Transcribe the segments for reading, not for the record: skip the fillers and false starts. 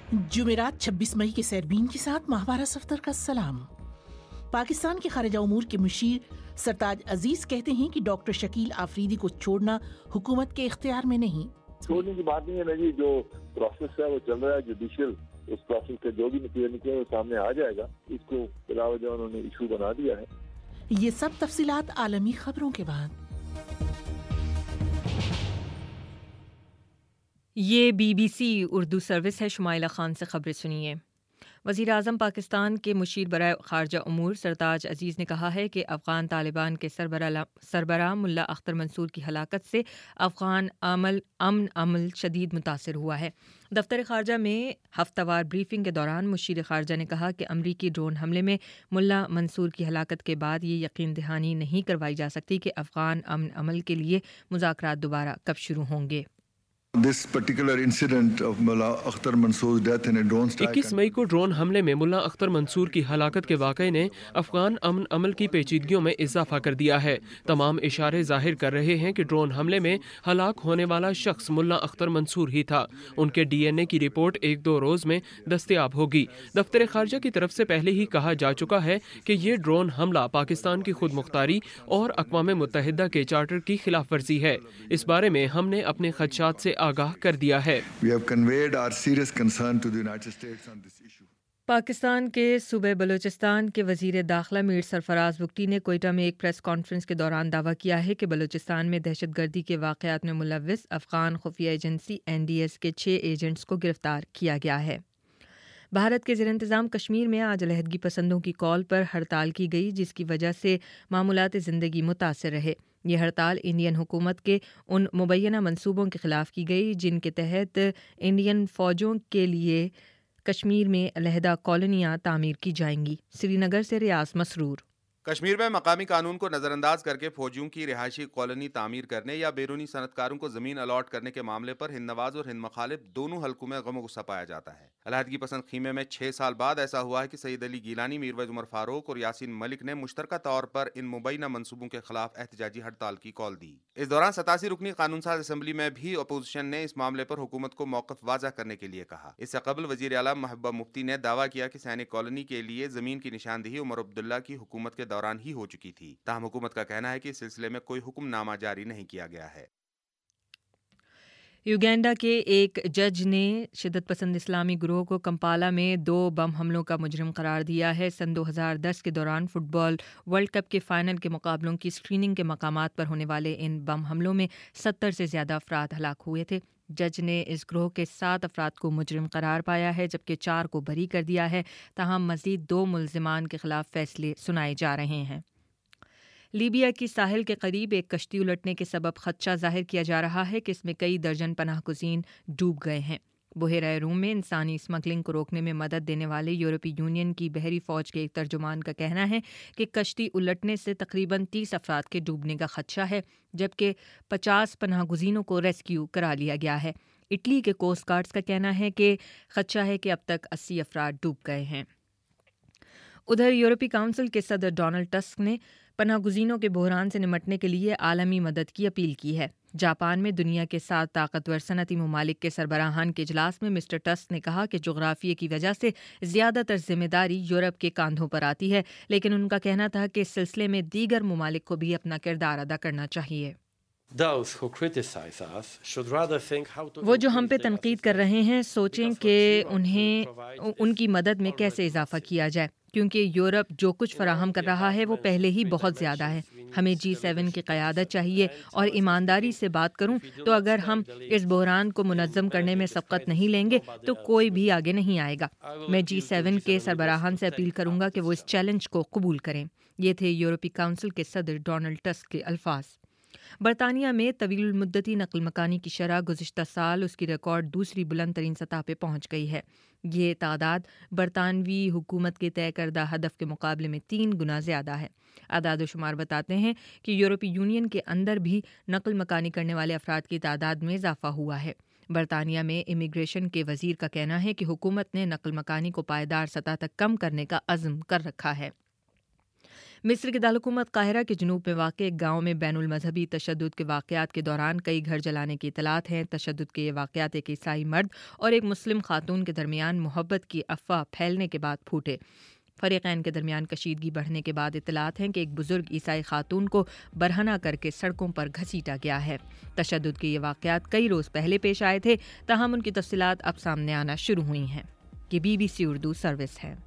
جمعرات 26 مئی کے سیربین کے ساتھ ماہوارہ صفدر کا سلام۔ پاکستان کے خارجہ امور کے مشیر سرتاج عزیز کہتے ہیں کہ ڈاکٹر شکیل آفریدی کو چھوڑنا حکومت کے اختیار میں نہیں۔ چھوڑنے کی بات نہیں ہے نا جی، جو پروسیس ہے وہ چل رہا ہے جوڈیشل، اس پروسیس کے جو بھی نتیجہ نکلے وہ سامنے آ جائے گا۔ اس کو بلا وجہ انہوں نے ایشو بنا دیا ہے۔ یہ سب تفصیلات عالمی خبروں کے بعد۔ یہ BBC اردو سروس ہے۔ شمائلہ خان سے خبریں سنیے۔ وزیر اعظم پاکستان کے مشیر برائے خارجہ امور سرتاج عزیز نے کہا ہے کہ افغان طالبان کے سربراہ ملا اختر منصور کی ہلاکت سے افغان امن عمل شدید متاثر ہوا ہے۔ دفتر خارجہ میں ہفتہ وار بریفنگ کے دوران مشیر خارجہ نے کہا کہ امریکی ڈرون حملے میں ملا منصور کی ہلاکت کے بعد یہ یقین دہانی نہیں کروائی جا سکتی کہ افغان امن عمل کے لیے مذاکرات دوبارہ کب شروع ہوں گے۔ This particular incident of Mullah Akhtar Mansoor's death in a drone strike 21 مئی کو ڈرون حملے میں ملا اختر منصور کی ہلاکت کے واقعے نے افغان امن عمل کی پیچیدگیوں میں اضافہ کر دیا ہے۔ تمام اشارے ظاہر کر رہے ہیں کہ ڈرون حملے میں ہلاک ہونے والا شخص ملا اختر منصور ہی تھا۔ ان کے DNA کی رپورٹ 1-2 روز میں دستیاب ہوگی۔ دفتر خارجہ کی طرف سے پہلے ہی کہا جا چکا ہے کہ یہ ڈرون حملہ پاکستان کی خود مختاری اور اقوام متحدہ کے چارٹر کی خلاف ورزی ہے۔ اس بارے میں ہم نے اپنے خدشات سے آگاہ کر دیا ہے۔ We have conveyed our serious concern to the United States on this issue. Pakistan کے صوبہ بلوچستان کے وزیر داخلہ میر سرفراز بگٹی نے کوئٹہ میں ایک پریس کانفرنس کے دوران دعویٰ کیا ہے کہ بلوچستان میں دہشت گردی کے واقعات میں ملوث افغان خفیہ ایجنسی NDS کے 6 ایجنٹس کو گرفتار کیا گیا ہے۔ بھارت کے زیر انتظام کشمیر میں آج علیحدگی پسندوں کی کال پر ہڑتال کی گئی، جس کی وجہ سے معمولات زندگی متاثر رہے۔ یہ ہڑتال انڈین حکومت کے ان مبینہ منصوبوں کے خلاف کی گئی جن کے تحت انڈین فوجوں کے لیے کشمیر میں علیحدہ کالونیاں تعمیر کی جائیں گی۔ سری نگر سے ریاض مسرور۔ کشمیر میں مقامی قانون کو نظر انداز کر کے فوجیوں کی رہائشی کالونی تعمیر کرنے یا بیرونی صنعت کاروں کو زمین الاٹ کرنے کے معاملے پر ہند نواز اور ہند مخالف دونوں حلقوں میں غم و غصہ پایا جاتا ہے۔ علیحدگی پسند خیمے میں 6 سال بعد ایسا ہوا ہے کہ سید علی گیلانی، میرویز عمر فاروق اور یاسین ملک نے مشترکہ طور پر ان مبینہ منصوبوں کے خلاف احتجاجی ہڑتال کی کال دی۔ اس دوران 87 رکنی قانون ساز اسمبلی میں بھی اپوزیشن نے اس معاملے پر حکومت کو موقف واضح کرنے کے لیے کہا۔ اس سے قبل وزیر اعلیٰ محبوبہ مفتی نے دعویٰ کیا کہ سینک کالونی کے لیے زمین کی نشاندہی عمر عبداللہ کی حکومت کے دوران ہی ہو چکی تھی، تاہم حکومت کا کہنا ہے کہ اس سلسلے میں کوئی حکم نامہ جاری نہیں کیا گیا ہے۔ یوگینڈا کے ایک جج نے شدت پسند اسلامی گروہ کو کمپالا میں 2 بم حملوں کا مجرم قرار دیا ہے۔ سن 2010 کے دوران فٹ بال ورلڈ کپ کے فائنل کے مقابلوں کی اسکریننگ کے مقامات پر ہونے والے ان بم حملوں میں 70 سے زیادہ افراد ہلاک ہوئے تھے۔ جج نے اس گروہ کے 7 افراد کو مجرم قرار پایا ہے جبکہ 4 کو بری کر دیا ہے، تاہم مزید 2 ملزمان کے خلاف فیصلے سنائے جا رہے ہیں۔ لیبیا کی ساحل کے قریب ایک کشتی الٹنے کے سبب خدشہ ظاہر کیا جا رہا ہے کہ اس میں کئی درجن پناہ گزین ڈوب گئے ہیں۔ بحیرہ روم میں انسانی اسمگلنگ کو روکنے میں مدد دینے والے یورپی یونین کی بحری فوج کے ایک ترجمان کا کہنا ہے کہ کشتی الٹنے سے تقریباً 30 افراد کے ڈوبنے کا خدشہ ہے جبکہ 50 پناہ گزینوں کو ریسکیو کرا لیا گیا ہے۔ اٹلی کے کوسٹ گارڈز کا کہنا ہے کہ خدشہ ہے کہ اب تک 80 افراد ڈوب گئے ہیں۔ ادھر یورپی کونسل کے صدر ڈونلڈ ٹسک نے پناہ گزینوں کے بحران سے نمٹنے کے لیے عالمی مدد کی اپیل کی ہے۔ جاپان میں دنیا کے 7 طاقتور صنعتی ممالک کے سربراہان کے اجلاس میں مسٹر ٹسک نے کہا کہ جغرافیے کی وجہ سے زیادہ تر ذمہ داری یورپ کے کاندھوں پر آتی ہے، لیکن ان کا کہنا تھا کہ اس سلسلے میں دیگر ممالک کو بھی اپنا کردار ادا کرنا چاہیے۔ وہ جو ہم پہ تنقید کر رہے ہیں سوچیں کہ ان کی مدد میں کیسے اضافہ کیا جائے، کیونکہ یورپ جو کچھ فراہم کر رہا ہے وہ پہلے ہی بہت زیادہ ہے۔ ہمیں G7 کی قیادت چاہیے، اور ایمانداری سے بات کروں تو اگر ہم اس بحران کو منظم کرنے میں سبقت نہیں لیں گے تو کوئی بھی آگے نہیں آئے گا۔ میں G7 کے سربراہان سے اپیل کروں گا کہ وہ اس چیلنج کو قبول کریں۔ یہ تھے یورپی کونسل کے صدر ڈونلڈ ٹسک کے الفاظ۔ برطانیہ میں طویل المدتی نقل مکانی کی شرح گزشتہ سال اس کی ریکارڈ دوسری بلند ترین سطح پہ پہنچ گئی ہے۔ یہ تعداد برطانوی حکومت کے طے کردہ ہدف کے مقابلے میں 3 گنا زیادہ ہے۔ اعداد و شمار بتاتے ہیں کہ یورپی یونین کے اندر بھی نقل مکانی کرنے والے افراد کی تعداد میں اضافہ ہوا ہے۔ برطانیہ میں امیگریشن کے وزیر کا کہنا ہے کہ حکومت نے نقل مکانی کو پائیدار سطح تک کم کرنے کا عزم کر رکھا ہے۔ مصر کے دارالحکومت قاہرہ کے جنوب میں واقع ایک گاؤں میں بین المذہبی تشدد کے واقعات کے دوران کئی گھر جلانے کی اطلاعات ہیں۔ تشدد کے یہ واقعات ایک عیسائی مرد اور ایک مسلم خاتون کے درمیان محبت کی افواہ پھیلنے کے بعد پھوٹے۔ فریقین کے درمیان کشیدگی بڑھنے کے بعد اطلاعات ہیں کہ ایک بزرگ عیسائی خاتون کو برہنہ کر کے سڑکوں پر گھسیٹا گیا ہے۔ تشدد کے یہ واقعات کئی روز پہلے پیش آئے تھے، تاہم ان کی تفصیلات اب سامنے آنا شروع ہوئی ہیں۔ یہ BBC اردو سروس ہے۔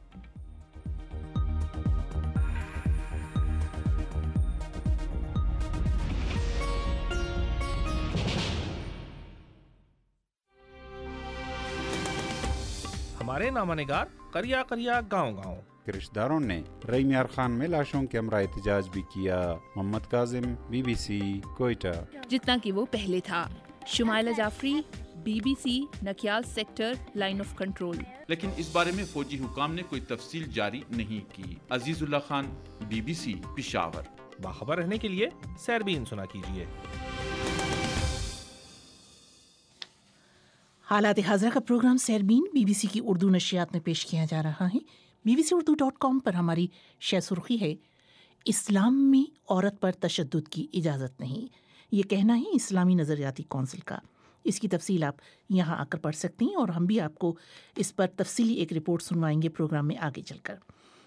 ہمارے نامہ نگار کریا کریا گاؤں گاؤں کے رشتہ داروں نے رئی میار خان میں لاشوں کے ہمراہ احتجاج بھی کیا۔ محمد کاظم، BBC کوئٹہ۔ جتنا کہ وہ پہلے تھا۔ Shumaila Jafri, BBC Nakyal sector line of control. لیکن اس بارے میں فوجی حکام نے کوئی تفصیل جاری نہیں کی۔ عزیز اللہ خان، BBC پشاور۔ باخبر رہنے کے لیے سیربین سنا کیجیے۔ حالات حاضرہ کا پروگرام سیربین BBC کی اردو نشریات میں پیش کیا جا رہا ہے۔ bbcurdu.com پر ہماری شہ سرخی ہے، اسلام میں عورت پر تشدد کی اجازت نہیں، یہ کہنا ہے اسلامی نظریاتی کونسل کا۔ اس کی تفصیل آپ یہاں آ کر پڑھ سکتی ہیں، اور ہم بھی آپ کو اس پر تفصیلی ایک رپورٹ سنوائیں گے پروگرام میں آگے چل کر۔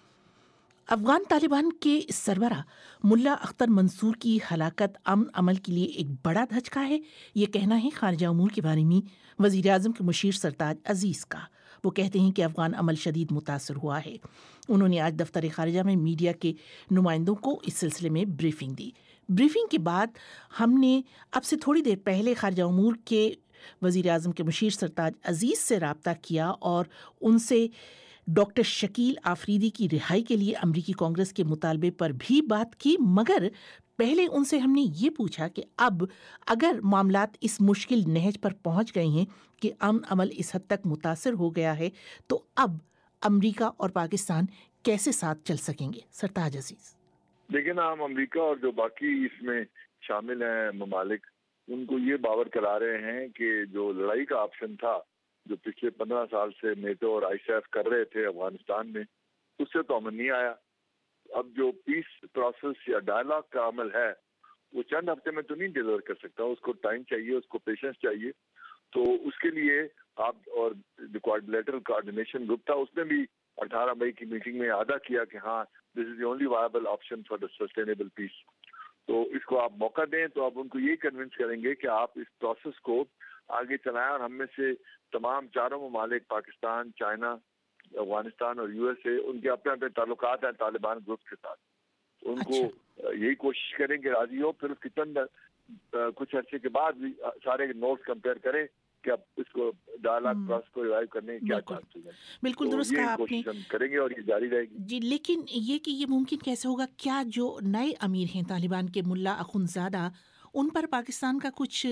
افغان طالبان کے سربراہ ملا اختر منصور کی ہلاکت امن عمل کے لیے ایک بڑا دھچکا ہے، یہ کہنا ہے خارجہ امور کے بارے میں وزیر اعظم کے مشیر سرتاج عزیز کا۔ وہ کہتے ہیں کہ افغان عمل شدید متاثر ہوا ہے۔ انہوں نے آج دفتر خارجہ میں میڈیا کے نمائندوں کو اس سلسلے میں بریفنگ دی۔ بریفنگ کے بعد ہم نے اب سے تھوڑی دیر پہلے خارجہ امور کے وزیر اعظم کے مشیر سرتاج عزیز سے رابطہ کیا اور ان سے ڈاکٹر شکیل آفریدی کی رہائی کے لیے امریکی کانگریس کے مطالبے پر بھی بات کی، مگر پہلے ان سے ہم نے یہ پوچھا کہ اب اگر معاملات اس مشکل نہج پر پہنچ گئے ہیں کہ امن عمل اس حد تک متاثر ہو گیا ہے، تو اب امریکہ اور پاکستان کیسے ساتھ چل سکیں گے؟ سرتاج عزیز۔ لیکن ہم امریکہ اور جو باقی اس میں شامل ہیں ممالک، ان کو یہ باور کرا رہے ہیں کہ جو لڑائی کا آپشن تھا جو پچھلے 15 سال سے نیٹو اور ISAF کر رہے تھے افغانستان میں، اس سے تو امن نہیں آیا۔ اب جو پیس پروسیس یا ڈائلاگ کا عمل ہے وہ چند ہفتے میں تو نہیں ڈیلیور کر سکتا، اس کو ٹائم چاہیے، اس کو پیشنس چاہیے۔ تو اس کے لیے آپ اور جو کوآرڈینیٹر کوآرڈینیشن گروپ تھا، اس نے بھی 18 مئی کی میٹنگ میں اعادہ کیا کہ ہاں this is the only viable option for the sustainable peace. تو اس کو آپ موقع دیں تو آپ ان کو یہ کنونس کریں گے کہ آپ اس پروسیس کو آگے چلائیں، اور ہم میں سے تمام چاروں ممالک پاکستان، چائنا، افغانستان اور USA، ان کے اپنے اپنے تعلقات ہیں طالبان گروپ کے ساتھ، ان کو یہی کوشش کریں کہ راضی ہو، پھر اس کی چند کچھ عرصے کے بعد بھی سارے نوٹس کمپیئر کریں کہ اب اس کو ڈائلاگ پروسیس کو ریوائیو کرنے کی کیا چانسز ہیں۔ بالکل درست کہا آپ نے، کوشش ہم کریں گے اور یہ جاری رہے گی۔ جی، لیکن یہ کہ یہ ممکن کیسے ہوگا؟ کیا جو نئے امیر ہیں طالبان کے ملا اخندزادہ، ان پر پاکستان کا کچھ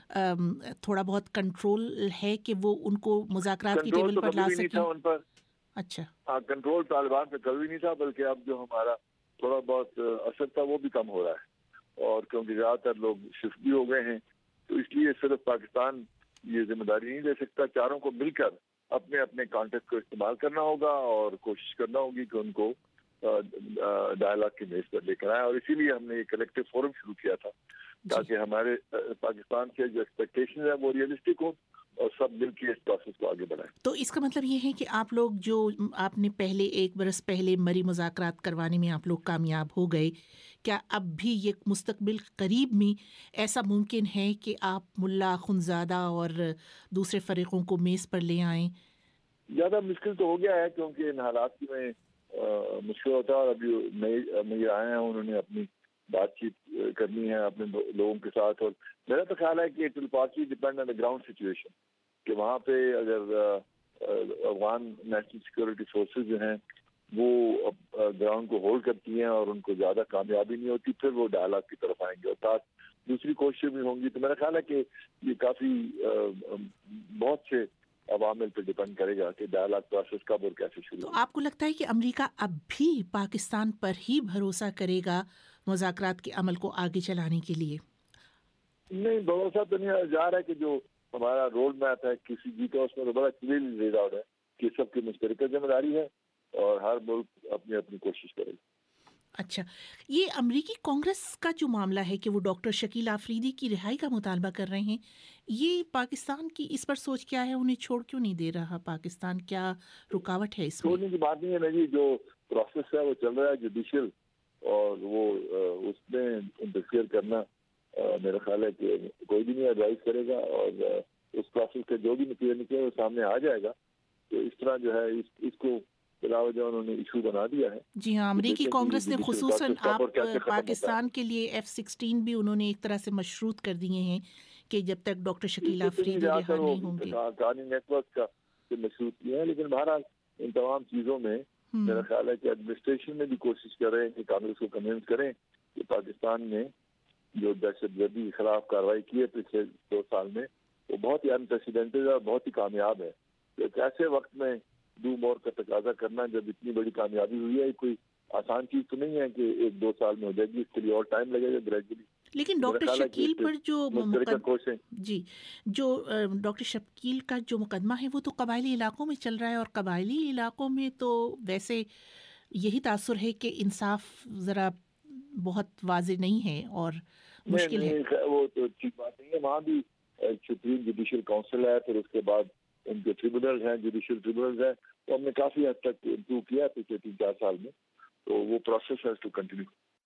تھوڑا بہت کنٹرول ہے کہ وہ ان کو مذاکرات کی ٹیبل پر لا سکیں؟ ان پر اچھا، ہاں، کنٹرول طالبان پہ کبھی نہیں تھا، بلکہ اب جو ہمارا تھوڑا بہت اثر تھا وہ بھی کم ہو رہا ہے، اور کیونکہ زیادہ تر لوگ شفٹ بھی ہو گئے ہیں، تو اس لیے صرف پاکستان یہ ذمہ داری نہیں لے سکتا، چاروں کو مل کر اپنے اپنے کانٹیکٹ کو استعمال کرنا ہوگا اور کوشش کرنا ہوگی کہ ان کو ڈائلاگ کی میز پر لے کر آئے۔ اور اسی لیے ہم نے یہ کلیکٹیو فورم شروع کیا تھا تاکہ ہمارے پاکستان سے جو ایکسپیکٹیشن ہے وہ ریئلسٹک ہو اور سب مل کے اس پروسیس کو آگے بڑھائیں۔ تو اس کا مطلب یہ ہے کہ آپ لوگ جو آپ نے پہلے 1 برس پہلے مری مذاکرات کروانے میں آپ لوگ کامیاب ہو گئے، کیا اب بھی یہ مستقبل قریب میں ایسا ممکن ہے کہ آپ ملا اخندزادہ اور دوسرے فریقوں کو میز پر لے آئیں؟ زیادہ مشکل تو ہو گیا ہے کیونکہ ان حالات میں مشکل ہوتا ہے، اور ابھی نئے آئے ہیں، انہوں نے اپنی بات چیت کرنی ہے اپنے لوگوں کے ساتھ، اور میرا تو خیال ہے کہ it will partly depend on the ground situation, کہ وہاں پہ اگر افغان نیشنل سیکورٹی فورسز جو ہیں وہ گراؤنڈ کو ہولڈ کرتی ہیں اور ان کو زیادہ کامیابی نہیں ہوتی، پھر وہ ڈائلاگ کی طرف آئیں گے، اور ساتھ دوسری کوششیں بھی ہوں گی۔ تو میرا خیال ہے کہ یہ کافی بہت سے عوامل پہ ڈیپینڈ کرے گا کہ ڈائلاگ پروسیس کب اور کیسے شروع۔ تو آپ کو لگتا ہے کہ امریکہ اب بھی پاکستان پر ہی بھروسہ کرے گا مذاکرات کے عمل کو آگے چلانے کے لیے؟ نہیں، بھروسہ تو نہیں جا رہا ہے کہ جو ہمارا روڈ میپ ہے کسی بھی کا، اس میں تو بڑا کلیئرلی لیڈ آؤٹ ہے کہ سب کی مشترکہ ذمہ داری ہے اور ہر ملک اپنی اپنی کوشش کرے گا۔ اچھا، یہ امریکی کانگریس کا جو معاملہ ہے کہ وہ ڈاکٹر شکیل آفریدی کی رہائی کا مطالبہ کر رہے ہیں، یہ پاکستان کی اس پر سوچ کیا ہے؟ انہیں چھوڑ کیوں نہیں دے رہا پاکستان؟ کیا رکاوٹ ہے اس میں؟ چھوڑنے کی بات نہیں ہے نا جی، جو پروسیس ہے وہ چل رہا ہے جوڈیشل، اور وہ اس میں انٹرفیئر کرنا میرا خیال ہے کہ کوئی بھی نہیں ایڈوائز کرے گا، اور اس پروسیس کا جو بھی نتیجہ نکلے وہ سامنے آ جائے گا. تو اس طرح جو ہے اس کو بلا وجہ انہوں نے ایشو بنا دیا ہے. جی ہاں، امریکی کانگریس نے خصوصاً آپ پاکستان کے لیے F-16 بھی انہوں نے ایک طرح سے مشروط کر دیے ہیں کہ جب تک ڈاکٹر شکیل آفریدی رہا نہیں ہوں گے. کہانی نیٹ ورک کا مشروط کیا ہے، لیکن بہرحال ان تمام چیزوں میں میرا خیال ہے کہ ایڈمنسٹریشن میں بھی کوشش کر رہے ہیں کہ کانگریس کو کنونس کریں کہ پاکستان نے جو دہشت گردی کے خلاف کارروائی کی ہے پچھلے 2 سال میں، وہ بہت ہی انپریسیڈنٹڈ اور بہت ہی کامیاب ہے. ایک ایسے وقت میں ڈو مور کا تقاضا کرنا جب اتنی بڑی کامیابی ہوئی ہے، کوئی آسان چیز تو نہیں ہے کہ 1-2 سال میں ہو جائے گی، اس کے لیے اور ٹائم لگے گا گریجولی. لیکن ڈاکٹر شکیل پر جو ڈاکٹر شکیل کا جو مقدمہ ہے وہ تو قبائلی علاقوں میں چل رہا ہے، اور قبائلی علاقوں میں تو ویسے یہی تاثر ہے کہ انصاف ذرا بہت واضح نہیں ہے اور مشکل ہے. وہ تو ٹھیک بات نہیں ہے، وہاں بھی سپریم جوڈیشل کونسل ہے، پھر اس کے بعد ان کے ٹریبونل ہیں، جوڈیشل ٹریبونل ہیں. تو ہم نے کافی حد تک امپروو کیا پچھلے 3-4 سال میں، تو وہ process has to continue.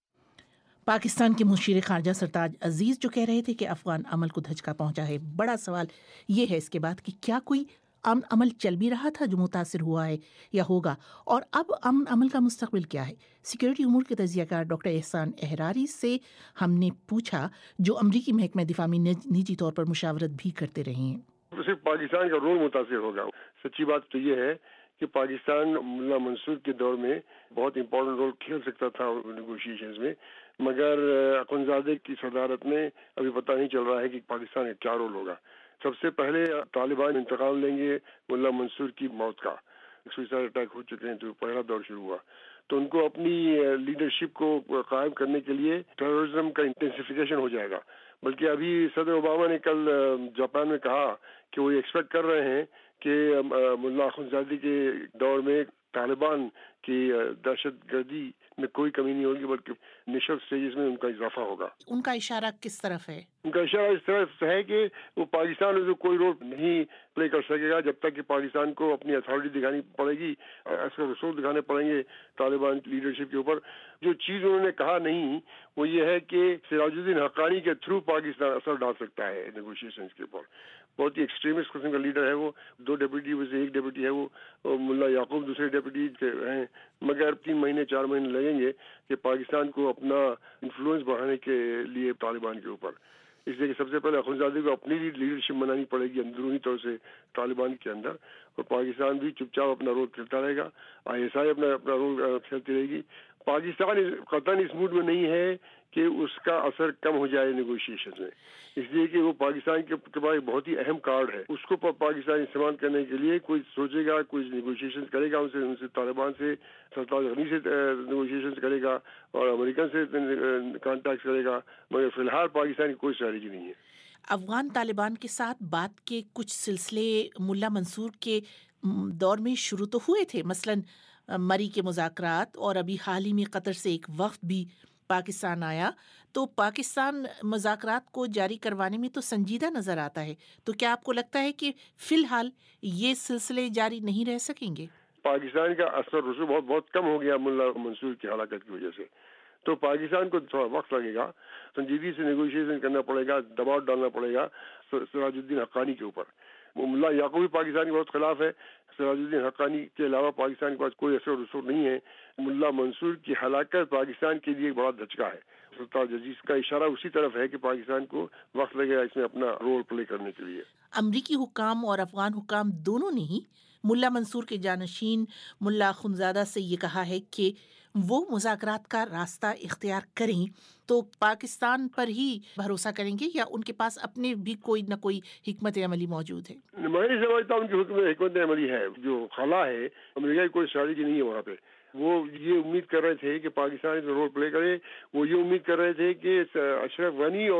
Pakistan کے مشیر خارجہ سرتاج عزیز جو کہہ رہے تھے کہ افغان عمل کو دھچکا پہنچا ہے. بڑا سوال یہ ہے اس کے بعد کہ کیا کوئی امن عمل چل بھی رہا تھا جو متاثر ہوا ہے یا ہوگا، اور اب امن عمل کا مستقبل کیا ہے؟ سیکورٹی امور کے تجزیہ کار ڈاکٹر احسان احراری سے ہم نے پوچھا، جو امریکی محکمہ دفاع میں نجی طور پر مشاورت بھی کرتے رہے ہیں. صرف پاکستان کا رول متاثر ہوگا. سچی بات تو یہ ہے کہ پاکستان ملا منصور کے دور میں بہت امپورٹنٹ رول کھیل سکتا تھا نیگوشیشنز میں، مگر اخونزادہ کی صدارت میں ابھی پتہ نہیں چل رہا ہے کہ پاکستان کا کیا رول ہوگا. سب سے پہلے طالبان انتقام لیں گے ملا منصور کی موت کا. سوئسائڈ اٹیک ہو چکے ہیں تو پہلا دور شروع ہوا، تو ان کو اپنی لیڈرشپ کو قائم کرنے کے لیے ٹیررزم کا انٹینسیفیکیشن ہو جائے گا. بلکہ ابھی صدر اوباما نے کل جاپان میں کہا کہ وہ ایکسپیکٹ کر رہے ہیں کہ ملا اخونزادہ کے دور میں طالبان کی دہشت گردی میں کوئی کمی نہیں ہوگی، بلکہ انیشل سٹیجز میں ان کا اضافہ ہوگا. ان کا اشارہ کس طرف ہے؟ ان کا اشارہ اس طرف ہے کہ وہ پاکستان میں کوئی رول نہیں پلے کر سکے گا جب تک کہ پاکستان کو اپنی اتھارٹی دکھانی پڑے گی، ایسے رسول دکھانے پڑیں گے طالبان کی لیڈرشپ کے اوپر. جو چیز انہوں نے کہا نہیں وہ یہ ہے کہ سراج الدین حقانی کے تھرو پاکستان اثر ڈال سکتا ہے نیگوشیشنز کے اوپر. بہت ہی ایکسٹریمسٹ قسم کا لیڈر ہے وہ. 2 ڈپٹی میں سے 1 ڈپٹی ہے وہ ملا یعقوب، دوسرے ڈپٹی ہیں، مگر 3 مہینے 4 مہینے لگیں گے کہ پاکستان کو اپنا انفلوئنس بڑھانے کے لیے طالبان کے اوپر. اس لیے کہ سب سے پہلے اخونزادہ کو اپنی لیڈرشپ بنانی پڑے گی اندرونی طور سے طالبان کے اندر، اور پاکستان بھی چپ چاپ اپنا رول کھیلتا رہے گا. ISI اپنا رول کھیلتی رہے گی. پاکستان قطعاً اس موڈ میں نہیں ہے کہ اس کا اثر کم ہو جائے نیگوشیشن میں، اس لیے کہ وہ پاکستان کے پاس بہت ہی اہم کارڈ ہے. اس کو پاکستان استعمال کرنے کے لیے کوئی سوچے گا، کوئی نیگوشیشن کرے گا ان سے طالبان سے، سرتاج غنی سے نیگوشیشن کرے گا اور امریکن سے کانٹیکٹ کرے گا، مگر فی الحال پاکستان کی کوئی اسٹریٹجی نہیں ہے. افغان طالبان کے ساتھ بات کے کچھ سلسلے ملا منصور کے دور میں شروع تو ہوئے تھے، مثلاً مری کے مذاکرات، اور ابھی حال ہی میں قطر سے ایک وفد بھی پاکستان آیا. تو پاکستان مذاکرات کو جاری کروانے میں تو سنجیدہ نظر آتا ہے. تو کیا آپ کو لگتا ہے کہ فی الحال یہ سلسلے جاری نہیں رہ سکیں گے؟ پاکستان کا اثر رسوخ بہت کم ہو گیا ملا منصور کی ہلاکت کی وجہ سے، تو پاکستان کو تھوڑا وقت لگے گا، سنجیدگی سے نیگوشیشن کرنا پڑے گا، دباؤ ڈالنا پڑے گا سراج الدین حقانی کے اوپر. ملا یعقوب بھی پاکستان کے بہت خلاف ہے. سراج الدین حقانی کے علاوہ پاکستان کے پاس کوئی اثر و رسوخ نہیں ہے. ملا منصور کی ہلاکت پاکستان کے لیے ایک بڑا دھچکا ہے. سرتاج عزیز کا اشارہ اسی طرف ہے کہ پاکستان کو وقت لگے گا اس میں اپنا رول پلے کرنے کے لیے. امریکی حکام اور افغان حکام دونوں نے ہی ملا منصور کے جانشین ملا اخونزادہ سے یہ کہا ہے کہ وہ مذاکرات کا راستہ اختیار کریں تو پاکستان پر ہی بھروسہ کریں گے، یا ان کے پاس اپنے بھی کوئی نہ کوئی حکمت عملی موجود ہے؟ میں نہیں سمجھتا ان کی حکمت عملی ہے. جو خلا ہے امریکہ کی کوئی اسٹریٹجی نہیں ہے وہاں پہ. وہ یہ امید کر رہے تھے کہ پاکستان اس میں رول پلے کرے. وہ یہ امید کر رہے تھے کہ اشرف غنی اور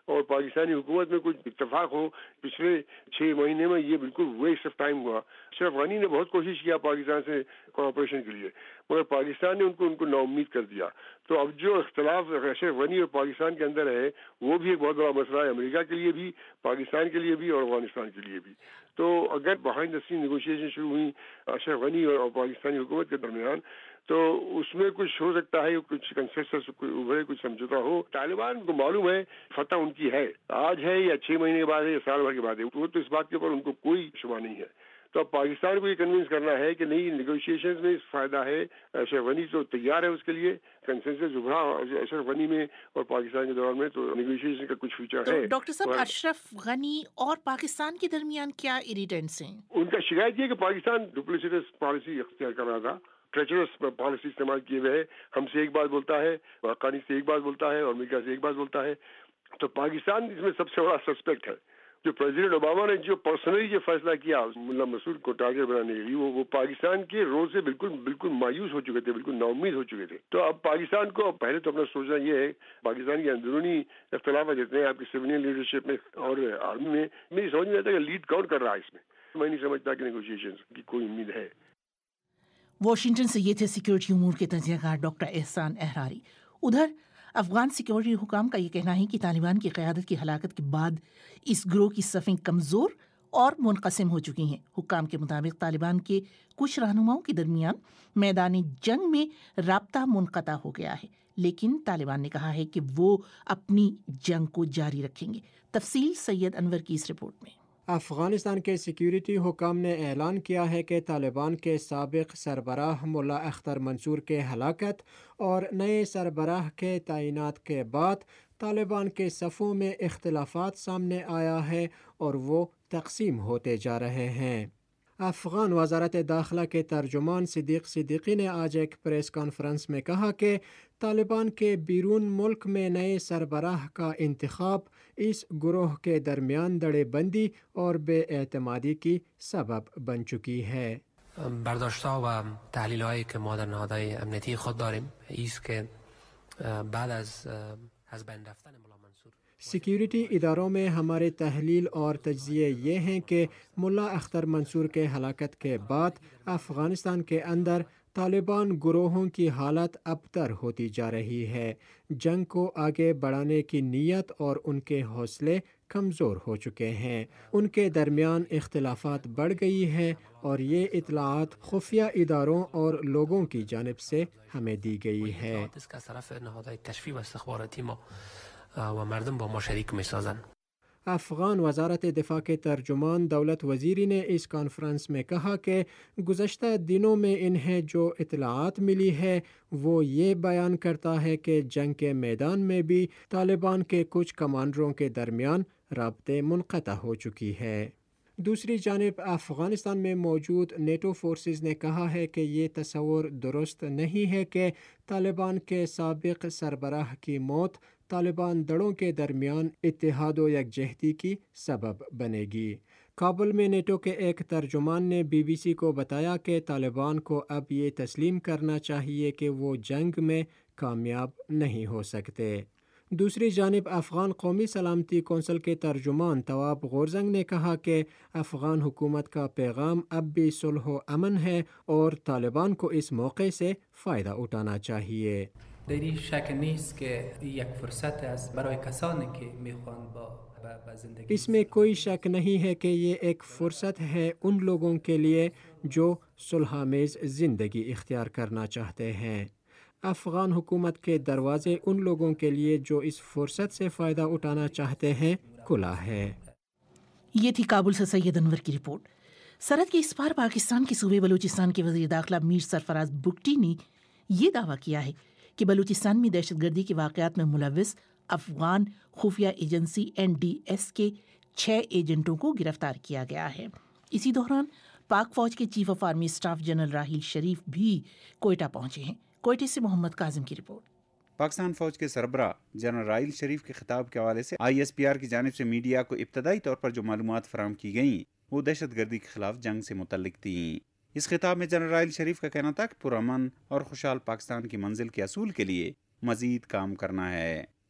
اور پاکستانی حکومت میں کچھ اتفاق ہو پچھلے 6 مہینے میں یہ بالکل ویسٹ آف ٹائم ہوا. اشرف غنی نے بہت کوشش کیا پاکستان سے کوآپریشن کے لیے مگر پاکستان نے ان کو نا امید کر دیا. تو اب جو اختلاف اشرف غنی اور پاکستان کے اندر ہے وہ بھی ایک بہت بڑا مسئلہ ہے امریکہ کے لیے بھی, پاکستان کے لیے بھی اور افغانستان کے لیے بھی. تو اگر بہائنڈ دا سین نیگوشیشن شروع ہوئی اشرف غنی اور پاکستانی حکومت کے درمیان تو اس میں کچھ ہو سکتا ہے, کچھ کنسنسس ابھرے, کچھ سمجھوتا ہو. طالبان کو معلوم ہے فتح ان کی ہے, آج ہے یا 6 مہینے کے بعد ہے یا سال بھر کے بعد ہے, وہ تو اس بات کے اوپر ان کو کوئی شبہ نہیں ہے. تو اب پاکستان کو یہ کنونس کرنا ہے کہ نہیں نیگوشیشنز میں فائدہ ہے. اشرف غنی تو تیار ہے اس کے لیے, کنسنسس ابھرا اشرف غنی میں اور پاکستان کے دوران میں, تو نیگوشیشن کا کچھ فیوچر ہے. ڈاکٹر صاحب, اشرف غنی اور پاکستان کے درمیان کیا ایریٹنٹس ہیں؟ ان کا شکایت یہ ہے کہ پاکستان ڈپلیسٹس پالیسی اختیار کر رہا تھا, ٹریچرس پالیسی استعمال کیے ہوئے ہے. ہم سے ایک بات بولتا ہے, حقانی سے ایک بات بولتا ہے اور امریکہ سے ایک بات بولتا ہے. تو پاکستان اس میں سب سے بڑا سسپیکٹ ہے. جو پریزیڈنٹ اوباما نے جو پرسنلی جو فیصلہ کیا ملا مسعود کو ٹارگیٹ بنانے کے لیے, وہ پاکستان کے رول سے بالکل مایوس ہو چکے تھے, بالکل نا امید ہو چکے تھے. تو اب پاکستان کو پہلے تو اپنا سوچنا یہ ہے, پاکستان کے اندرونی اختلافات جتنے ہیں آپ کی سیویلین لیڈرشپ میں اور آرمی میں, میری سمجھ میں آتا ہے کہ لیڈ کون کر رہا ہے اس میں. میں نہیں سمجھتا کہ نیگوشیشن کی کوئی امید ہے. واشنگٹن سے یہ تھے سیکورٹی امور کے تجزیہ کار ڈاکٹر احسان احراری. ادھر افغان سیکورٹی حکام کا یہ کہنا ہے کہ طالبان کی قیادت کی ہلاکت کے بعد اس گروہ کی صفیں کمزور اور منقسم ہو چکی ہیں. حکام کے مطابق طالبان کے کچھ رہنماؤں کے درمیان میدان جنگ میں رابطہ منقطع ہو گیا ہے, لیکن طالبان نے کہا ہے کہ وہ اپنی جنگ کو جاری رکھیں گے. تفصیل سید انور کی اس رپورٹ میں. افغانستان کے سیکیورٹی حکام نے اعلان کیا ہے کہ طالبان کے سابق سربراہ ملا اختر منصور کے ہلاکت اور نئے سربراہ کے تعینات کے بعد طالبان کے صفوں میں اختلافات سامنے آیا ہے اور وہ تقسیم ہوتے جا رہے ہیں. افغان وزارت داخلہ کے ترجمان صدیق صدیقی نے آج ایک پریس کانفرنس میں کہا کہ طالبان کے بیرون ملک میں نئے سربراہ کا انتخاب اس گروہ کے درمیان دڑے بندی اور بے اعتمادی کی سبب بن چکی ہے. برداشت‌ها و تحلیل‌هایی که ما در نهادهای امنیتی خود داریم ایست که بعد از بین رفتن ملا منصور سیکیورٹی اداروں میں ہمارے تحلیل اور تجزیے یہ ہیں کہ ملا اختر منصور کے ہلاکت کے بعد افغانستان کے اندر طالبان گروہوں کی حالت ابتر ہوتی جا رہی ہے. جنگ کو آگے بڑھانے کی نیت اور ان کے حوصلے کمزور ہو چکے ہیں. ان کے درمیان اختلافات بڑھ گئی ہے اور یہ اطلاعات خفیہ اداروں اور لوگوں کی جانب سے ہمیں دی گئی ہے. و مردم با ما شریک می سازن. افغان وزارت دفاع کے ترجمان دولت وزیری نے اس کانفرنس میں کہا کہ گزشتہ دنوں میں انہیں جو اطلاعات ملی ہے وہ یہ بیان کرتا ہے کہ جنگ کے میدان میں بھی طالبان کے کچھ کمانڈروں کے درمیان رابطے منقطع ہو چکی ہے. دوسری جانب افغانستان میں موجود نیٹو فورسز نے کہا ہے کہ یہ تصور درست نہیں ہے کہ طالبان کے سابق سربراہ کی موت طالبان دڑوں کے درمیان اتحاد و یکجہتی کی سبب بنے گی. کابل میں نیٹو کے ایک ترجمان نے بی بی سی کو بتایا کہ طالبان کو اب یہ تسلیم کرنا چاہیے کہ وہ جنگ میں کامیاب نہیں ہو سکتے. دوسری جانب افغان قومی سلامتی کونسل کے ترجمان تواب غورزنگ نے کہا کہ افغان حکومت کا پیغام اب بھی صلح و امن ہے اور طالبان کو اس موقع سے فائدہ اٹھانا چاہیے. در این شک نیست که یک فرصت است برای کسانی که میخوان با زندگی. اس میں کوئی شک نہیں ہے کہ یہ ایک فرصت ہے ان لوگوں کے لیے جو صلح‌آمیز زندگی اختیار کرنا چاہتے ہیں. افغان حکومت کے دروازے ان لوگوں کے لیے جو اس فرصت سے فائدہ اٹھانا چاہتے ہیں کھلا ہے. یہ تھی کابل سے سید انور کی رپورٹ. سرحد کے اس پار پاکستان کے صوبے بلوچستان کے وزیر داخلہ میر سرفراز بگٹی نے یہ دعویٰ کیا ہے کہ بلوچستان میں دہشت گردی کے واقعات میں ملوث افغان خفیہ ایجنسی NDS کے 6 ایجنٹوں کو گرفتار کیا گیا ہے. اسی دوران پاک فوج کے chief of army staff general Raheel Sharif بھی کوئٹہ پہنچے ہیں. کوئٹے سے محمد کاظم کی رپورٹ. پاکستان فوج کے سربراہ جنرل راحیل شریف کے خطاب کے حوالے سے ISPR کی جانب سے میڈیا کو ابتدائی طور پر جو معلومات فراہم کی گئیں وہ دہشت گردی کے خلاف جنگ سے متعلق تھیں. اس خطاب میں جنرل راحیل شریف کا کہنا تھا کہ پرامن اور خوشحال پاکستان کی منزل کے اصول کے لیے مزید کام کرنا ہے.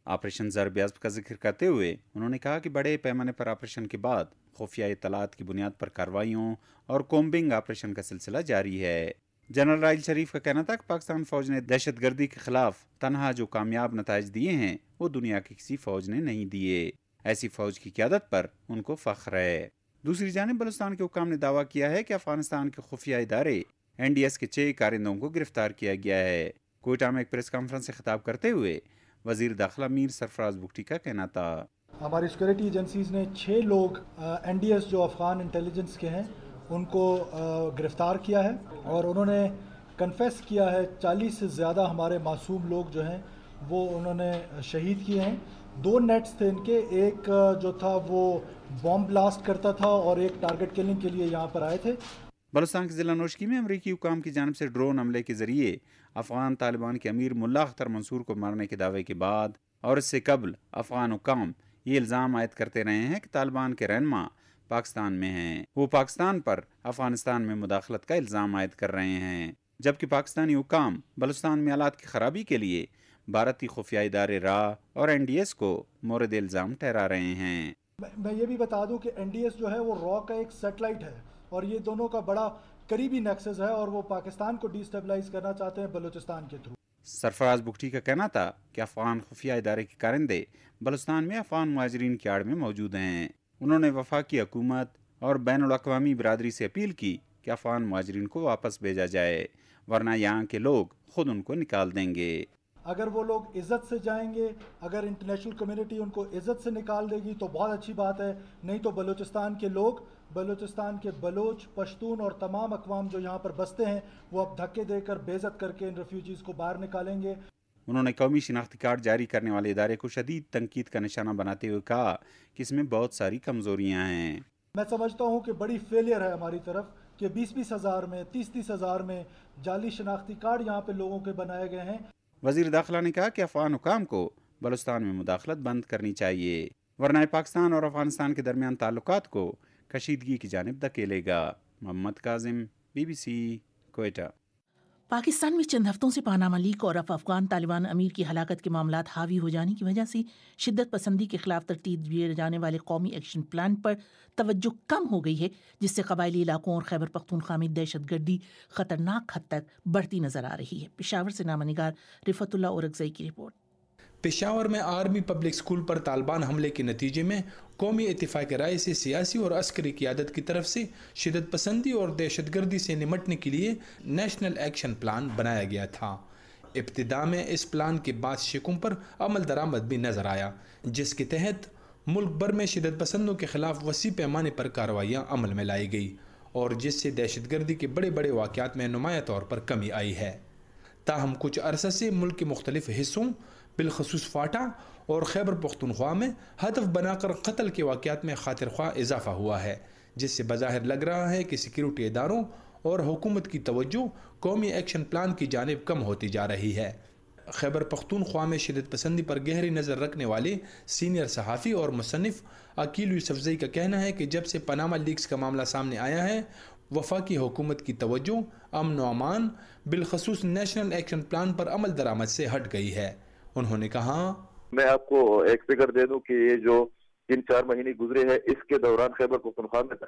آپریشن ضرب عزب کا ذکر کرتے ہوئے انہوں نے کہا کہ بڑے پیمانے پر آپریشن کے بعد خفیہ اطلاعات کی بنیاد پر کارروائیوں اور کومبنگ آپریشن کا سلسلہ جاری ہے۔ جنرل راحیل شریف کا کہنا تھا کہ پاکستان فوج نے دہشت گردی کے خلاف تنہا جو کامیاب نتائج دیے ہیں وہ دنیا کی کسی فوج نے نہیں دیے۔ ایسی فوج کی قیادت پر ان کو فخر ہے۔ دوسری جانب بلوچستان کے حکام نے دعویٰ کیا ہے کہ افغانستان کے خفیہ ادارے NDS کے 6 کارندوں کو گرفتار کیا گیا ہے۔ کوئٹہ میں ایک پریس کانفرنس سے خطاب کرتے ہوئے وزیر داخلہ میر سرفراز بگٹی کا کہنا تھا، ہماری سیکورٹی ایجنسیز نے 6 لوگ NDS جو افغان انٹیلیجنس کے ہیں ان کو گرفتار کیا ہے اور انہوں نے کنفیس کیا ہے 40 سے زیادہ ہمارے معصوم لوگ جو ہیں وہ انہوں نے شہید کیے ہیں۔ 2 نیٹس تھے ان کے، ایک جو تھا وہ بومب بلاسٹ کرتا تھا اور ایک ٹارگٹ کلنگ کے لیے یہاں پر آئے تھے۔ بلوچستان کے ضلع نوشکی میں امریکی حکام کی جانب سے ڈرون حملے کے ذریعے افغان طالبان کے امیر ملا اختر منصور کو مارنے کے دعوے کے بعد اور اس سے قبل افغان حکام یہ الزام عائد کرتے رہے ہیں کہ طالبان کے رہنما پاکستان میں ہیں، وہ پاکستان پر افغانستان میں مداخلت کا الزام عائد کر رہے ہیں، جبکہ پاکستانی حکام بلوچستان میں آلات کی خرابی کے لیے بھارتی خفیہ ادارے را اور NDS کو مورد الزام ٹھہرا رہے ہیں۔ میں یہ بھی بتا دوں کہ NDS جو ہے وہ را کا ایک سیٹلائٹ ہے اور یہ دونوں کا بڑا قریبی نیکسس ہے اور وہ پاکستان کو ڈی اسٹیبلائز کرنا چاہتے ہیں بلوچستان کے تھرو۔ سرفراز بگٹی کا کہنا تھا کہ افغان خفیہ ادارے کے کارندے بلوچستان میں افغان مہاجرین کی آڑ میں موجود ہیں۔ انہوں نے وفاقی حکومت اور بین الاقوامی برادری سے اپیل کی کہ افغان مہاجرین کو واپس بھیجا جائے، ورنہ یہاں کے لوگ خود ان کو نکال دیں گے۔ اگر وہ لوگ عزت سے جائیں گے، اگر انٹرنیشنل کمیونٹی ان کو عزت سے نکال دے گی تو بہت اچھی بات ہے، نہیں تو بلوچستان کے لوگ، بلوچستان کے بلوچ، پشتون اور تمام اقوام جو یہاں پر بستے ہیں وہ اب دھکے دے کر بے عزت کر کے ان ریفیوجیز کو باہر نکالیں گے۔ انہوں نے قومی شناختی کارڈ جاری کرنے والے ادارے کو شدید تنقید کا نشانہ بناتے ہوئے کہا کہ اس میں بہت ساری کمزوریاں ہیں۔ میں سمجھتا ہوں کہ بڑی فیلئر ہے ہماری طرف کہ 20-20 ہزار میں 30-30 ہزار میں جعلی شناختی کارڈ یہاں پہ لوگوں کے بنائے گئے ہیں۔ وزیر داخلہ نے کہا کہ افغان حکام کو بلوچستان میں مداخلت بند کرنی چاہیے، ورنہ پاکستان اور افغانستان کے درمیان تعلقات کو کشیدگی کی جانب دھکیلے گا۔ محمد کاظم، BBC، کوئٹہ۔ پاکستان میں چند ہفتوں سے پاناما لیک اور افغان طالبان امیر کی ہلاکت کے معاملات حاوی ہو جانے کی وجہ سے شدت پسندی کے خلاف ترتیب دیے جانے والے قومی ایکشن پلان پر توجہ کم ہو گئی ہے، جس سے قبائلی علاقوں اور خیبر پختونخوا میں دہشت گردی خطرناک حد تک بڑھتی نظر آ رہی ہے۔ پشاور سے نامہ نگار رفعت اللہ اورکزئی کی رپورٹ۔ پشاور میں آرمی پبلک سکول پر طالبان حملے کے نتیجے میں قومی اتفاق رائے سے سیاسی اور عسکری قیادت کی طرف سے شدت پسندی اور دہشت گردی سے نمٹنے کے لیے نیشنل ایکشن پلان بنایا گیا تھا۔ ابتدا میں اس پلان کے بعض شقوں پر عمل درآمد بھی نظر آیا، جس کے تحت ملک بھر میں شدت پسندوں کے خلاف وسیع پیمانے پر کارروائیاں عمل میں لائی گئی اور جس سے دہشت گردی کے بڑے بڑے واقعات میں نمایاں طور پر کمی آئی ہے۔ تاہم کچھ عرصہ سے ملک کے مختلف حصوں بالخصوص فاٹا اور خیبر پختونخوا میں ہدف بنا کر قتل کے واقعات میں خاطر خواہ اضافہ ہوا ہے، جس سے بظاہر لگ رہا ہے کہ سیکیورٹی اداروں اور حکومت کی توجہ قومی ایکشن پلان کی جانب کم ہوتی جا رہی ہے۔ خیبر پختونخوا میں شدت پسندی پر گہری نظر رکھنے والے سینئر صحافی اور مصنف عقیل یوسفزئی کا کہنا ہے کہ جب سے پاناما لیکس کا معاملہ سامنے آیا ہے، وفاقی حکومت کی توجہ امن و امان بالخصوص نیشنل ایکشن پلان پر عمل درآمد سے ہٹ گئی ہے۔ انہوں نے کہا، میں آپ کو ایک فگر دے دوں کہ یہ جو 3-4 مہینے گزرے ہیں اس کے دوران خیبر پختونخوا میں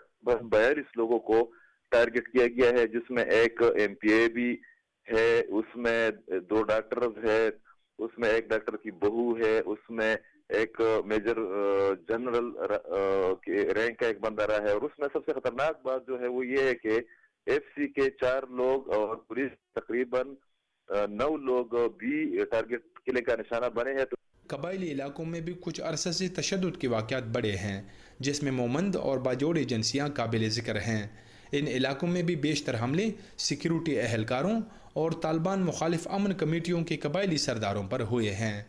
42 لوگوں کو ٹارگٹ کیا گیا ہے، جس میں ایک MPA بھی ہے، اس میں 2 ڈاکٹرز ہے، اس میں ایک ڈاکٹر کی بہو ہے، اس میں ایک میجر جنرل رینک کا ایک بندہ رہا ہے، اور اس میں سب سے خطرناک بات جو ہے وہ یہ ہے کہ FC کے 4 لوگ اور پولیس تقریباً 9 لوگ بھی ٹارگٹ قلعے کا نشانہ بنے ہیں۔ قبائلی علاقوں میں بھی کچھ عرصہ سے تشدد کے واقعات بڑے ہیں، جس میں مومند اور باجوڑ ایجنسیاں قابل ذکر ہیں۔ ان علاقوں میں بھی بیشتر حملے سیکیورٹی اہلکاروں اور طالبان مخالف امن کمیٹیوں کے قبائلی سرداروں پر ہوئے ہیں۔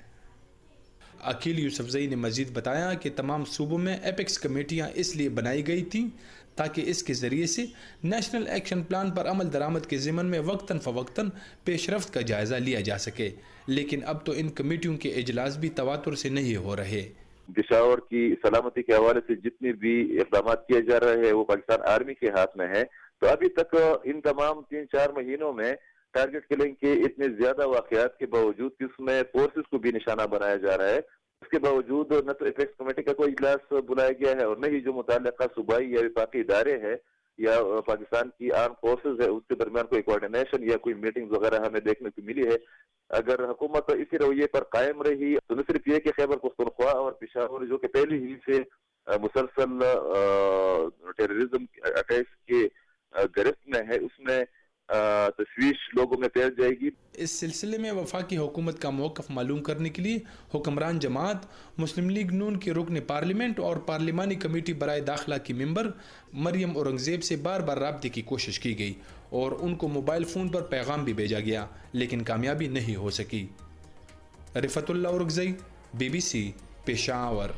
عقیل یوسفزئی نے مزید بتایا کہ تمام صوبوں میں ایپیکس کمیٹیاں اس لیے بنائی گئی تھیں تاکہ اس کے ذریعے سے نیشنل ایکشن پلان پر عمل درآمد کے ضمن میں وقتاً فوقتاً پیش رفت کا جائزہ لیا جا سکے، لیکن اب تو ان کمیٹیوں کے اجلاس بھی تواتر سے نہیں ہو رہے۔ پشاور کی سلامتی کے حوالے سے جتنے بھی اقدامات کیے جا رہے ہیں وہ پاکستان آرمی کے ہاتھ میں ہے، تو ابھی تک ان تمام 3-4 مہینوں میں ٹارگٹ کلنگ کے اتنے زیادہ واقعات کے باوجود کہ اس میں فورسز کو بھی نشانہ بنایا جا رہا ہے، اس کے باوجود نہ تو اپیکس کمیٹی کا کوئی اجلاس بلایا گیا ہے اور نہ ہی جو متعلقہ صوبائی یا وفاقی ادارے ہیں یا پاکستان کی آرم فورسز ہے اس کے درمیان کوئی کوارڈینیشن یا کوئی میٹنگ وغیرہ ہمیں دیکھنے کو ملی ہے۔ اگر حکومت اسی رویے پر قائم رہی تو نہ صرف یہ کہ خیبر پختونخوا اور پشاور جو کہ پہلی ہی سے مسلسل ٹیررزم اٹیکس کے گرفت میں ہے، اس میں تشویش لوگوں میں پھیل جائے گی۔ اس سلسلے میں وفاقی حکومت کا موقف معلوم کرنے کے لیے حکمران جماعت، مسلم لیگ نون کے رکن پارلیمنٹ اور پارلیمانی کمیٹی برائے داخلہ کی ممبر مریم اورنگزیب سے بار بار رابطے کی کوشش کی گئی اور ان کو موبائل فون پر پیغام بھی بھیجا گیا، لیکن کامیابی نہیں ہو سکی۔ رفعت اللہ اورنگزئی، BBC پشاور۔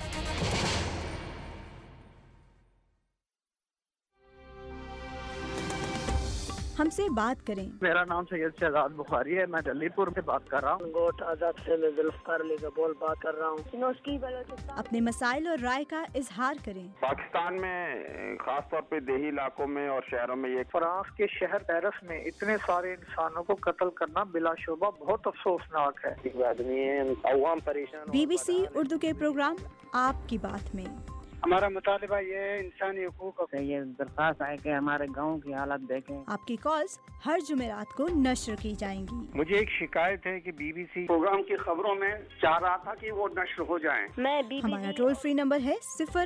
ہم سے بات کریں۔ میرا نام سید شہزاد بخاری ہے، میں دلی پور سے بات کر رہا ہوں۔ گوٹ آزاد سے میں ذوالفقار علی گبول بات کر رہا ہوں۔ اپنے مسائل اور رائے کا اظہار کریں۔ پاکستان میں خاص طور پہ دیہی علاقوں میں اور شہروں میں فرانس کے شہر پیرس میں اتنے سارے انسانوں کو قتل کرنا بلا شبہ بہت افسوسناک ہے۔ عوام پریشان۔ BBC اردو کے پروگرام آپ کی بات میں ہمارا مطالبہ یہ ہے انسانی حقوق کا، یہ درخواست ہے کہ ہمارے گاؤں کی حالت دیکھیں۔ آپ کی کالز ہر جمعرات کو نشر کی جائیں گی۔ مجھے ایک شکایت ہے کہ BBC پروگرام کی خبروں میں چاہ رہا تھا کہ وہ نشر ہو جائیں۔ ہمارا ٹول فری نمبر ہے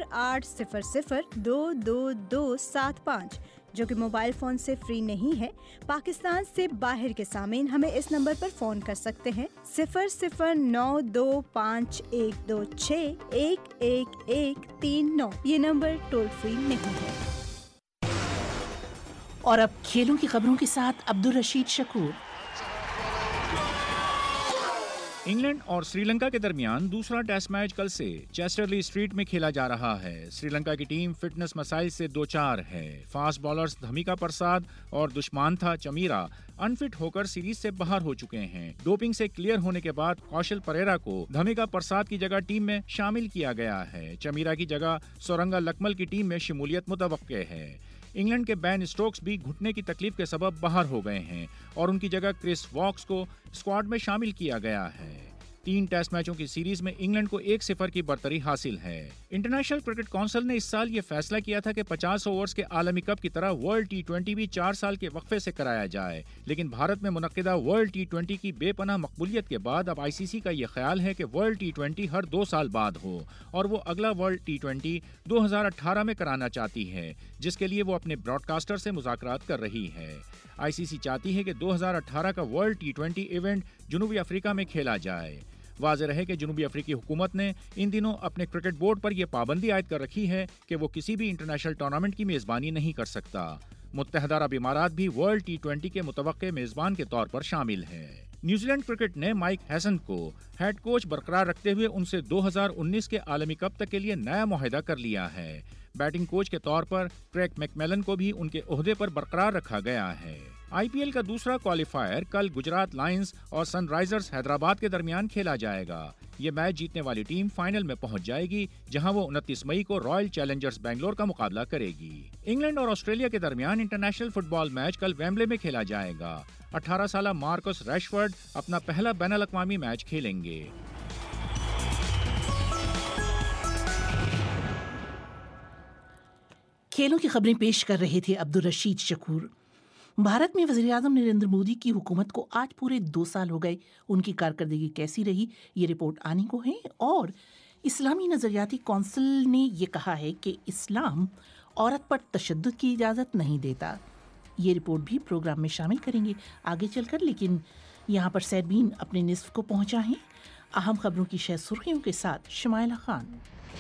0800-222-75 جو کہ موبائل فون سے فری نہیں ہے۔ پاکستان سے باہر کے سامعین ہمیں اس نمبر پر فون کر سکتے ہیں 009251261139۔ یہ نمبر ٹول فری نہیں ہے۔ اور اب کھیلوں کی خبروں کے ساتھ عبدالرشید شکور۔ انگلینڈ اور سری لنکا کے درمیان دوسرا ٹیسٹ میچ کل سے چیسٹرلی اسٹریٹ میں کھیلا جا رہا ہے۔ سری لنکا کی ٹیم فٹنس مسائل سے دوچار ہے۔ فاسٹ بالرز دھمیکا پرساد اور دشمانتھا چمیرا انفٹ ہو کر سیریز سے باہر ہو چکے ہیں۔ ڈوپنگ سے کلیئر ہونے کے بعد کوشل پریرا کو دھمیکا پرساد کی جگہ ٹیم میں شامل کیا گیا ہے۔ چمیرا کی جگہ سورنگا لکمل کی ٹیم میں شمولیت متوقع ہے۔ انگلینڈ کے بین اسٹوکس بھی گھٹنے کی تکلیف کے سبب باہر ہو گئے ہیں اور ان کی جگہ کرس واکس کو اسکواڈ میں شامل کیا گیا ہے۔ 3 ٹیسٹ میچوں کی سیریز میں انگلینڈ کو 1-0 کی برتری حاصل ہے۔ انٹرنیشنل کرکٹ کونسل نے اس سال یہ فیصلہ کیا تھا کہ 50 اوورز کے عالمی کپ کی طرح ورلڈ T20 بھی 4 سال کے وقفے سے کرایا جائے، لیکن بھارت میں منعقدہ ورلڈ T20 کی بے پناہ مقبولیت کے بعد اب ICC کا یہ خیال ہے کہ ورلڈ T20 ہر 2 سال بعد ہو اور وہ اگلا ورلڈ T20 2018 میں کرانا چاہتی ہے، جس کے لیے وہ اپنے براڈ کاسٹر سے مذاکرات کر رہی ہے۔ ICC چاہتی ہے کہ 2018 کا ورلڈ T20 ایونٹ جنوبی افریقہ میں کھیلا جائے۔ واضح رہے کہ جنوبی افریقی حکومت نے ان دنوں اپنے کرکٹ بورڈ پر یہ پابندی عائد کر رکھی ہے کہ وہ کسی بھی انٹرنیشنل ٹورنامنٹ کی میزبانی نہیں کر سکتا۔ متحدہ عرب امارات بھی ورلڈ T20 کے متوقع میزبان کے طور پر شامل ہے۔ نیوزی لینڈ کرکٹ نے مائک ہیسن کو ہیڈ کوچ برقرار رکھتے ہوئے ان سے 2019 کے عالمی کپ تک کے لیے نیا معاہدہ کر لیا ہے۔ بیٹنگ کوچ کے طور پر کریگ میکمیلن کو بھی ان کے عہدے پر برقرار رکھا گیا ہے۔ IPL کا دوسرا کوالیفائر کل گجرات لائنز اور سن رائزرز حیدرآباد کے درمیان کھیلا جائے گا۔ یہ میچ جیتنے والی ٹیم فائنل میں پہنچ جائے گی، جہاں وہ 29 مئی کو رائل چیلنجرز بنگلور کا مقابلہ کرے گی۔ انگلینڈ اور آسٹریلیا کے درمیان انٹرنیشنل فٹ بال میچ کل ویمبلے میں کھیلا جائے گا۔ 18 سالہ مارکس ریشفورڈ اپنا پہلا بین الاقوامی میچ کھیلیں گے۔ کھیلوں کی خبریں پیش کر رہے تھے عبدالرشید شکور۔ بھارت میں وزیراعظم نریندر مودی کی حکومت کو آج پورے 2 سال ہو گئے۔ ان کی کارکردگی کیسی رہی، یہ رپورٹ آنے کو ہے۔ اور اسلامی نظریاتی کونسل نے یہ کہا ہے کہ اسلام عورت پر تشدد کی اجازت نہیں دیتا۔ یہ رپورٹ بھی پروگرام میں شامل کریں گے آگے چل کر، لیکن یہاں پر سیربین اپنے نصف کو پہنچا ہے۔ اہم خبروں کی شہ سرخیوں کے ساتھ شمائلہ خان۔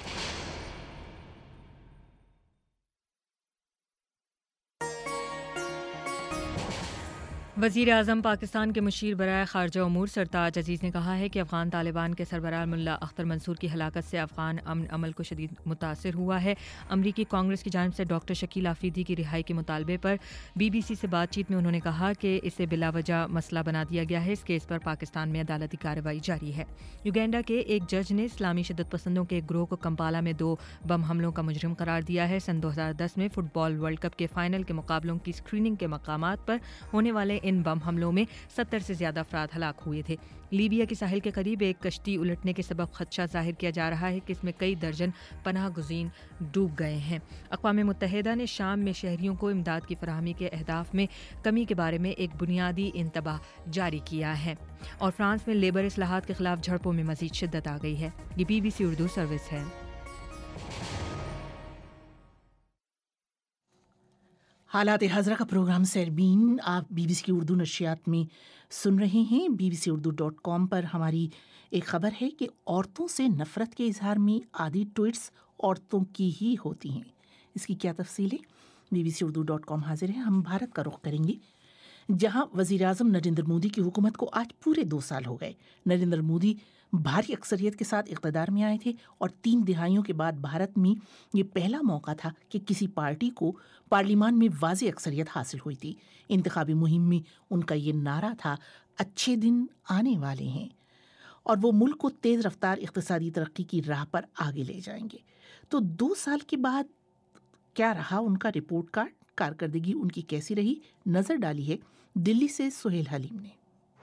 وزیر اعظم پاکستان کے مشیر برائے خارجہ امور سرتاج عزیز نے کہا ہے کہ افغان طالبان کے سربراہ ملا اختر منصور کی ہلاکت سے افغان امن عمل کو شدید متاثر ہوا ہے۔ امریکی کانگریس کی جانب سے ڈاکٹر شکیل آفریدی کی رہائی کے مطالبے پر BBC سے بات چیت میں انہوں نے کہا کہ اسے بلا وجہ مسئلہ بنا دیا گیا ہے۔ اس کیس پر پاکستان میں عدالتی کارروائی جاری ہے۔ یوگینڈا کے ایک جج نے اسلامی شدت پسندوں کے ایک گروہ کو کمپالا میں 2 بم حملوں کا مجرم قرار دیا ہے۔ سن 2010 میں فٹ بال ورلڈ کپ کے فائنل کے مقابلوں کی اسکریننگ کے مقامات پر ہونے والے इन बम हमलों में 70 से ज़्यादा अफराद हलाक हुए थे। लीबिया के साहिल के करीब एक कश्ती उलटने के सबब खदशा जाहिर किया जा रहा है कि इसमें कई दर्जन पनाह गुज़ीन डूब गए हैं। अक़वाम मुत्तहिदा ने शाम में शहरियों को इमदाद की फराहमी के अहदाफ में कमी के बारे में एक बुनियादी इंतबाह जारी किया है। और फ्रांस में लेबर इस्लाहात के खिलाफ झड़पों में मज़ीद शिद्दत आ गई है। ये BBC उर्दू सर्विस है। हालात हज़रा का प्रोग्राम सरबीन आप BBC की उर्दू नशियात में सुन रहे हैं। bbcurdu.com पर हमारी एक ख़बर है कि औरतों से नफ़रत के इजहार में आधी ट्वीट्स औरतों की ही होती हैं। इसकी क्या तफसील है? bbcurdu.com हाजिर है। हम भारत का रुख करेंगे, जहां वज़ीर-ए-आज़म नरेंद्र मोदी की हुकूमत को आज पूरे 2 साल हो गए। नरेंद्र मोदी भारी अक्सरियत के साथ इक़्तिदार में आए थे और 3 दिहाइयों के बाद भारत में ये पहला मौका था कि किसी पार्टी को पार्लियामान में वाज़ेह अक्सरियत हासिल हुई थी। इंतखाबी मुहिम में उनका ये नारा था, अच्छे दिन आने वाले हैं, और वो मुल्क को तेज़ रफ्तार इक़्तिसादी तरक्की की राह पर आगे ले जाएंगे। तो 2 साल के बाद क्या रहा उनका रिपोर्ट कार्ड, कारकर्दगी उनकी कैसी रही, नज़र डाली है दिल्ली से सुहेल हलीम ने।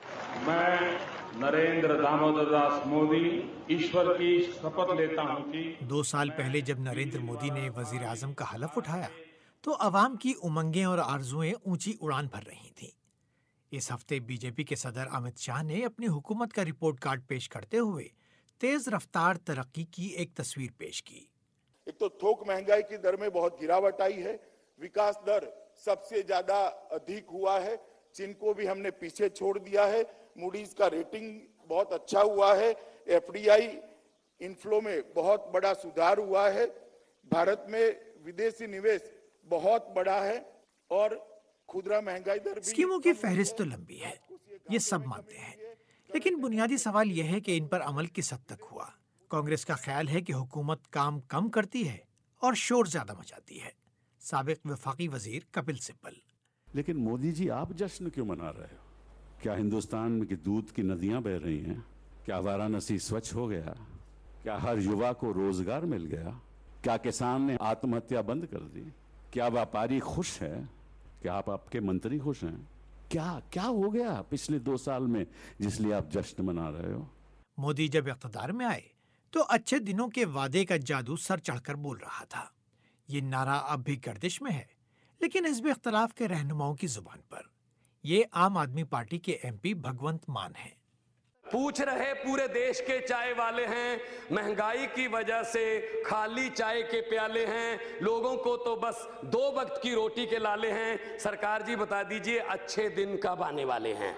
मैं नरेंद्र दामोदर दास मोदी ईश्वर की शपथ लेता हूं कि 2 साल पहले जब नरेंद्र मोदी ने वजीर आजम का हलफ उठाया तो अवाम की उमंगें और आरजुएं ऊंची उड़ान भर रही थीं। इस हफ्ते बीजेपी के सदर अमित शाह ने अपनी हुकूमत का रिपोर्ट कार्ड पेश करते हुए तेज रफ्तार तरक्की की एक तस्वीर पेश की। एक तो थोक महंगाई की दर में बहुत गिरावट आई है, विकास दर सबसे ज्यादा अधिक हुआ है, चीन को भी हमने पीछे छोड़ दिया है, मूडीज का रेटिंग बहुत अच्छा हुआ है, एफडीआई इनफ्लो में बहुत बड़ा सुधार हुआ है, भारत में विदेशी निवेश बहुत बड़ा है और खुदरा महंगाई दर भी। स्कीमों की फहरिस्त तो लंबी है, ये सब मानते हैं, लेकिन बुनियादी सवाल यह है कि इन पर अमल किस हद तक हुआ। कांग्रेस का ख्याल है कि हुकूमत काम कम करती है और शोर ज्यादा मचाती है। साबिक वफाकी वजीर कपिल सिब्बल: लेकिन मोदी जी, आप जश्न क्यों मना रहे हो? क्या हिंदुस्तान में की दूध की नदियां बह रही हैं? क्या वाराणसी स्वच्छ हो गया? क्या हर युवा को रोजगार मिल गया? क्या किसान ने आत्महत्या बंद कर दी? क्या व्यापारी खुश है? क्या आपके मंत्री खुश हैं? क्या हो गया पिछले 2 साल में जिसलिए आप जश्न मना रहे हो? मोदी जब इक़्तिदार में आए तो अच्छे दिनों के वादे का जादू सर चढ़कर बोल रहा था। ये नारा अब भी गर्दिश में है, लेकिन हिज़्ब इख्तिलाफ के रहनुमाओं की जुबान पर। ये आम आदमी पार्टी के MP भगवंत मान हैं। पूछ रहे पूरे देश के चाय वाले हैं, महंगाई की वजह से खाली चाय के प्याले हैं, लोगों को तो बस 2 वक्त की रोटी के लाले हैं। सरकार जी बता दीजिए अच्छे दिन कब आने वाले हैं?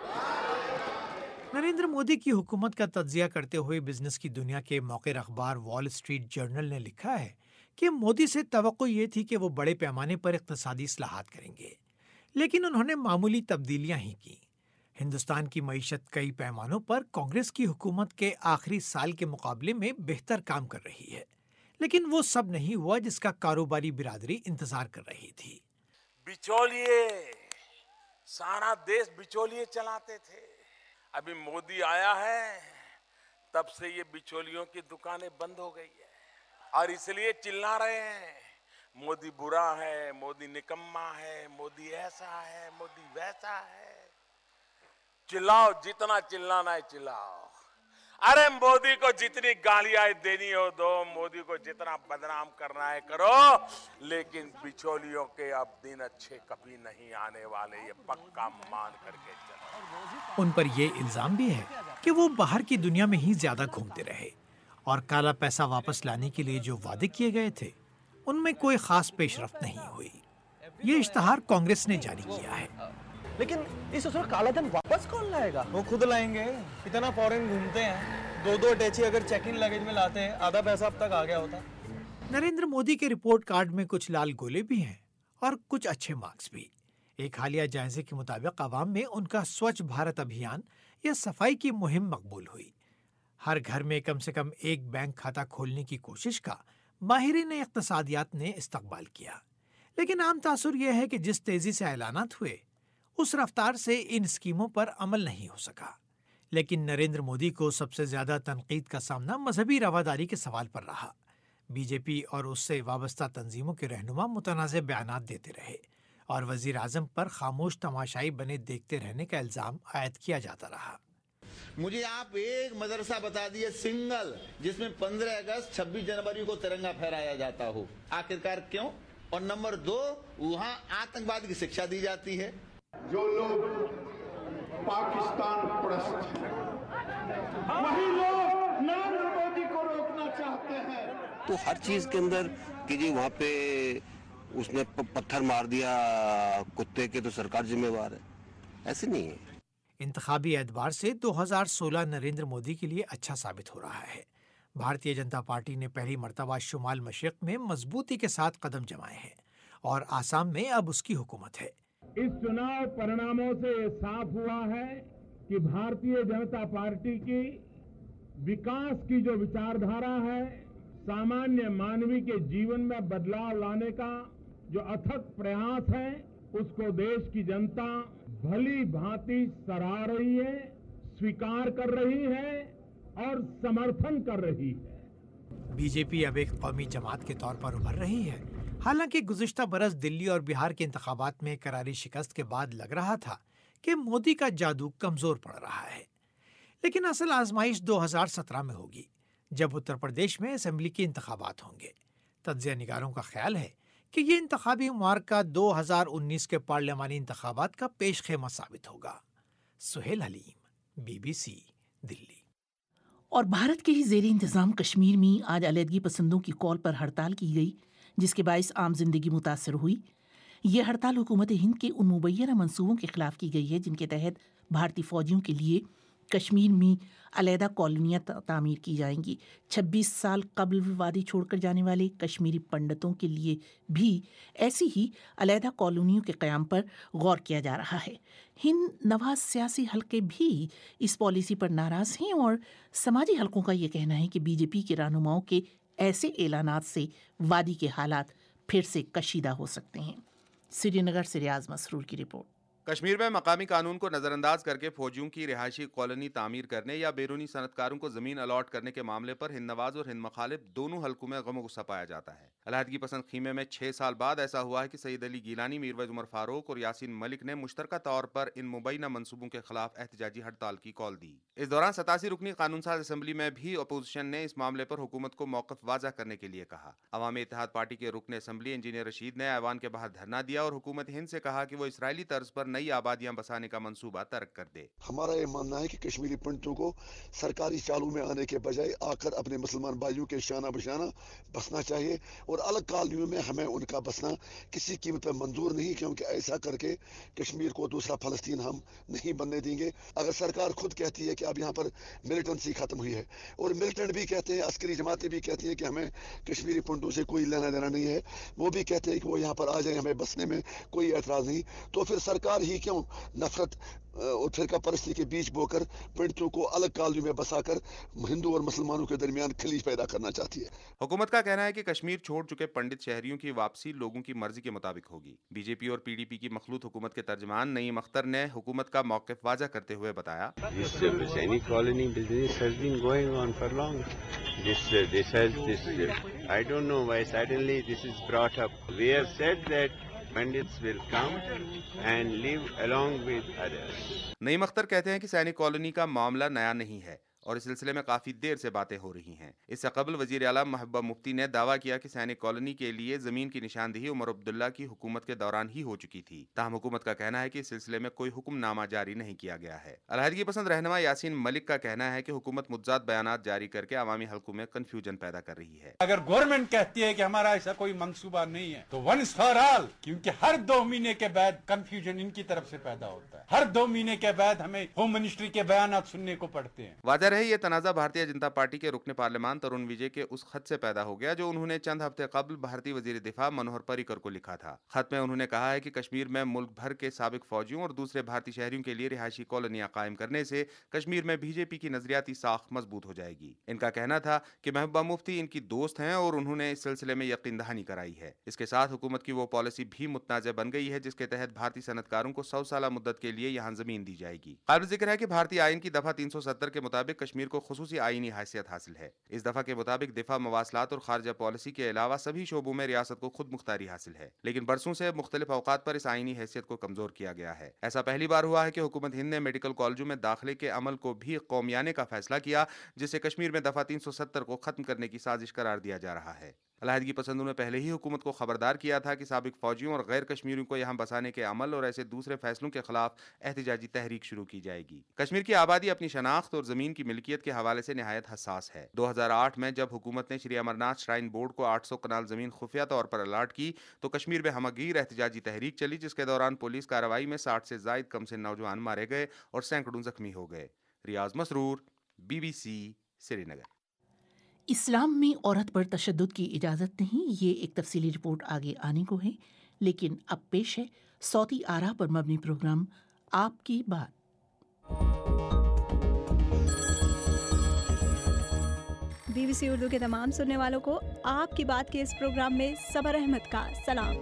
नरेंद्र मोदी की हुकूमत का तज्जिया करते हुए बिजनेस की दुनिया के मौक़िर अखबार वॉल स्ट्रीट जर्नल ने लिखा है कि मोदी से तवक्को ये थी कि वो बड़े पैमाने पर इक़्तिसादी इस्लाहात करेंगे, लेकिन उन्होंने मामूली तब्दीलियां ही की। हिंदुस्तान की मईशत कई पैमानों पर कांग्रेस की हुकूमत के आखिरी साल के मुकाबले में बेहतर काम कर रही है, लेकिन वो सब नहीं हुआ जिसका कारोबारी बिरादरी इंतजार कर रही थी। बिचौलिए, सारा देश बिचौलिए चलाते थे, अभी मोदी आया है तब से ये बिचौलियों की दुकानें बंद हो गई है और इसलिए चिल्ला रहे हैं मोदी बुरा है, मोदी निकम्मा है, मोदी ऐसा है, मोदी वैसा है। चिल्लाओ, जितना चिल्लाना है चिल्लाओ। अरे मोदी को जितनी गालियां देनी हो दो, मोदी को जितना बदनाम करना है करो, लेकिन बिचौलियों के अब दिन अच्छे कभी नहीं आने वाले, ये पक्का मान करके चलो। उन पर ये इल्जाम भी है कि वो बाहर की दुनिया में ही ज्यादा घूमते रहे और काला पैसा वापस लाने के लिए जो वादे किए गए थे उनमें कोई खास पेशरफ्त नहीं हुई। ये इश्तहार कांग्रेस ने जारी किया है। लेकिन इस वक्त काला धन वापस कौन लाएगा? वो खुद लाएंगे। इतना फॉरेन घूमते हैं, 2-2 अटैची अगर चेक इन लगेज में लाते हैं, आधा पैसा अब तक आ गया होता। नरेंद्र मोदी के रिपोर्ट कार्ड में कुछ लाल गोले भी हैं और कुछ अच्छे मार्क्स भी। एक हालिया जायजे के मुताबिक आवाम में उनका स्वच्छ भारत अभियान या सफाई की मुहिम मकबूल हुई। हर घर में कम से कम एक बैंक खाता खोलने की कोशिश का माहिरीन इक़्तिसादियात ने इस्तकबाल किया, लेकिन आम तासुर यह है कि जिस तेजी से ऐलानात हुए उस रफ्तार से इन स्कीमों पर अमल नहीं हो सका। लेकिन नरेंद्र मोदी को सबसे ज्यादा तनकीद का सामना मजहबी रवादारी के सवाल पर रहा। बीजेपी और उससे वाबस्ता तंजीमों के रहनुमा मुतनाज़ बयानात देते रहे और वजीर आजम पर खामोश तमाशाई बने देखते रहने का इल्जाम आयद किया जाता रहा। मुझे आप एक मदरसा बता दिए सिंगल जिसमें 15 अगस्त 26 जनवरी को तिरंगा फहराया जाता हो, आखिरकार क्यों? और नंबर 2, वहाँ आतंकवाद की शिक्षा दी जाती है। जो लोग पाकिस्तान परस्त हैं, वही लोग नरेंद्र मोदी को रोकना चाहते हैं। तो हर चीज के अंदर कि जी वहाँ पे उसने पत्थर मार दिया कुत्ते के तो सरकार जिम्मेवार है, ऐसे नहीं है। इंतखाबी एतबार से 2016 नरेंद्र मोदी के लिए अच्छा साबित हो रहा है। भारतीय जनता पार्टी ने पहली मर्तबा शुमाल मशरिक में मजबूती के साथ कदम जमाए हैं और आसाम में अब उसकी हुकूमत है। इस चुनाव परिणामों से साफ हुआ है कि भारतीय जनता पार्टी की विकास की जो विचारधारा है, सामान्य मानवी के जीवन में बदलाव लाने का जो अथक प्रयास है, उसको देश की जनता भली भांति सराह रही है, स्वीकार कर रही है और समर्थन कर रही है। बीजेपी अब एक कौमी जमात के तौर पर उभर रही है। हालांकि गुज़िश्ता बरस दिल्ली और बिहार के इंतखाबात में करारी शिकस्त के बाद लग रहा था कि मोदी का जादू कमजोर पड़ रहा है, लेकिन असल आजमाइश 2017 में होगी, जब उत्तर प्रदेश में असेंबली के इंतखाबात होंगे। तज्ज़िया निगारों का ख्याल है कि ये इंतखाबी मार्का 2019 के पार्लियामानी इंतखाबात का पेश खेमा साबित होगा। सुहेल हलीम, BBC, दिल्ली। और भारत के ही ज़ेरे इंतज़ाम कश्मीर में आज अलहदगी पसंदों की कॉल पर हड़ताल की गई, जिसके बायस आम जिंदगी मुतासर हुई। ये हड़ताल हुकूमत हिंद के उन मुबैना मंसूबों के खिलाफ की गई है जिनके तहत भारतीय फ़ौजियों के लिए कश्मीर में अलहदा कॉलोनियाँ तामीर की जाएंगी। 26 साल कबल वादी छोड़कर जाने वाले कश्मीरी पंडितों के लिए भी ऐसी ही अलहदा कॉलोनियों के क़याम पर गौर किया जा रहा है। हिंद नवाज सियासी हलके भी इस पॉलिसी पर नाराज़ हैं और समाजी हलकों का ये कहना है कि बीजेपी के रहनुमाओं के ऐसे ऐलानात से वादी के हालात फिर से कशीदा हो सकते हैं। श्रीनगर से रियाज मसरूर की रिपोर्ट। कश्मीर में मकामी कानून को नजरअंदाज करके फौजियों की रिहायशी कॉलोनी तामीर करने या बैरूनी सनतकारों को जमीन अलॉट करने के मामले पर हिंद नवाज और हिंद मुखालिफ दोनों हलकों में गम गुस्सा पाया जाता है। अलहदगी पसंद खीमे में 6 साल बाद ऐसा हुआ है कि सईद अली गीलानी, मीरवैज़ उमर फारूक और यासीन मलिक ने मुश्तरका तौर पर इन मुबैना मंसूबों के खिलाफ एहतजाजी हड़ताल की कॉल दी। इस दौरान 87 रुकनी कानून साज असम्बली में भी अपोजिशन ने इस मामले पर हुकूमत को मौक़िफ़ वाज़ा करने के लिए कहा। अवामी इत्तेहाद पार्टी के रुकन असम्बली इंजीनियर रशीद ने ऐवान के बाहर धरना दिया और हुकूमत हिंद से कहा कि वो इसराइली तर्ज पर नई आबादियां बसाने का मंसूबा तर्क कर दे। हमारा ये मानना है कि कश्मीरी पंडितों को सरकारी चालू में आने के बजाय आकर अपने मुसलमान भाइयों के शाना बशाना बसना चाहिए और अलग कॉलोनियों में हमें उनका बसना किसी कीमत पर मंजूर नहीं, क्योंकि ऐसा करके कश्मीर को दूसरा फलस्तीन हम नहीं बनने देंगे। अगर सरकार खुद कहती है कि अब यहाँ पर मिलिटेंसी खत्म हुई है और मिलिटेंट भी कहते हैं, अस्करी जमातें भी कहती हैं कि हमें कश्मीरी पंडितों से कोई लेना देना नहीं है, वो भी कहते हैं कि वो यहाँ पर आ जाए, हमें बसने में कोई एतराज़ नहीं, तो फिर सरकार ही क्यों नफरत और फिरका परस्ती के बीच बोकर पंडितों को अलग कॉलोनी में बसाकर हिंदू और मुसलमानों के दरमियान खलीज पैदा करना चाहती है। हुकूमत का कहना है कि कश्मीर छोड़ चुके पंडित शहरियों की वापसी लोगों की मर्जी के मुताबिक होगी। बीजेपी और पीडीपी की मखलूत हुकूमत के तर्जमान नईम अख्तर ने हुकूमत का मौक़िफ़ वाज़ा करते हुए बताया, Pandits will come and live along with others. Naeem Akhtar कहते हैं कि सैनिक कॉलोनी का मामला नया नहीं है और इस सिलसिले में काफी देर से बातें हो रही हैं। इससे कबल वजीर आला महबूबा मुफ्ती ने दावा किया कि सैनिक कॉलोनी के लिए जमीन की निशानदेही उमर अब्दुल्ला की हुकूमत के दौरान ही हो चुकी थी। ताहम हुकूमत का कहना है कि इस सिलसिले में कोई हुक्मनामा जारी नहीं किया गया है। अलहदगी पसंद रहनुमा यासीन मलिक का कहना है कि हुकूमत मुतज़ाद बयानात जारी करके अवामी हलकों में कंफ्यूजन पैदा कर रही है। अगर गवर्नमेंट कहती है कि हमारा ऐसा कोई मंसूबा नहीं है तो वंस फॉर ऑल, क्योंकि हर 2 महीने के बाद कंफ्यूजन इनकी तरफ से पैदा होता है। हर 2 महीने के बाद हमें होम मिनिस्ट्री के बयानात सुनने को पड़ते हैं। वाज़ेह रहे ये तनाज़ा भारतीय जनता पार्टी के रुकने पार्लियामान तरुण विजय के उस खत से पैदा हो गया जो उन्होंने चंद हफ्ते कबल भारतीय वजीर दिफा मनोहर पर्रिकर को लिखा था। खत में उन्होंने कहा है कि कश्मीर में मुल्क भर के साबिक फौजियों और दूसरे भारतीय शहरियों के लिए रिहायशी कॉलोनियां कायम करने से कश्मीर में बीजेपी की नजरियाती साख मजबूत हो जाएगी। इनका कहना था कि महबूबा मुफ्ती इनकी दोस्त हैं और उन्होंने इस सिलसिले में यकीन दहानी कराई है। इसके साथ हुकूमत की वो पॉलिसी भी मुतनाज़ बन गई है जिसके तहत भारतीय सनतकारों को 100 साल मुद्दत के लिए यहाँ जमीन दी जाएगी। काबिल जिक्र है कि भारतीय आइन की दफा 370 के मुताबिक کشمیر کو خصوصی آئینی حیثیت حاصل ہے۔ اس دفعہ کے مطابق دفاع، مواصلات اور خارجہ پالیسی کے علاوہ سبھی شعبوں میں ریاست کو خود مختاری حاصل ہے، لیکن برسوں سے مختلف اوقات پر اس آئینی حیثیت کو کمزور کیا گیا ہے۔ ایسا پہلی بار ہوا ہے کہ حکومت ہند نے میڈیکل کالجوں میں داخلے کے عمل کو بھی قومیانے کا فیصلہ کیا، جس سے کشمیر میں دفعہ 370 کو ختم کرنے کی سازش قرار دیا جا رہا ہے۔ علیحدگی پسندوں نے پہلے ہی حکومت کو خبردار کیا تھا کہ سابق فوجیوں اور غیر کشمیریوں کو یہاں بسانے کے عمل اور ایسے دوسرے فیصلوں کے خلاف احتجاجی تحریک شروع کی جائے گی۔ کشمیر کی آبادی اپنی شناخت اور زمین کی ملکیت کے حوالے سے نہایت حساس ہے۔ 2008 میں جب حکومت نے شری امرناتھ شرائن بورڈ کو 800 کنال زمین خفیہ طور پر الاٹ کی تو کشمیر میں ہمگیر احتجاجی تحریک چلی، جس کے دوران پولیس کارروائی میں 60 سے زائد کم سن نوجوان مارے گئے اور سینکڑوں زخمی ہو گئے۔ ریاض مسرور، BBC، سری نگر۔ اسلام میں عورت پر تشدد کی اجازت نہیں، یہ ایک تفصیلی رپورٹ آگے آنے کو ہے، لیکن اب پیش ہے صوتی آراء پر مبنی پروگرام آپ کی بات۔ BBC اردو کے تمام سننے والوں کو آپ کی بات کے اس پروگرام میں صبر احمد کا سلام۔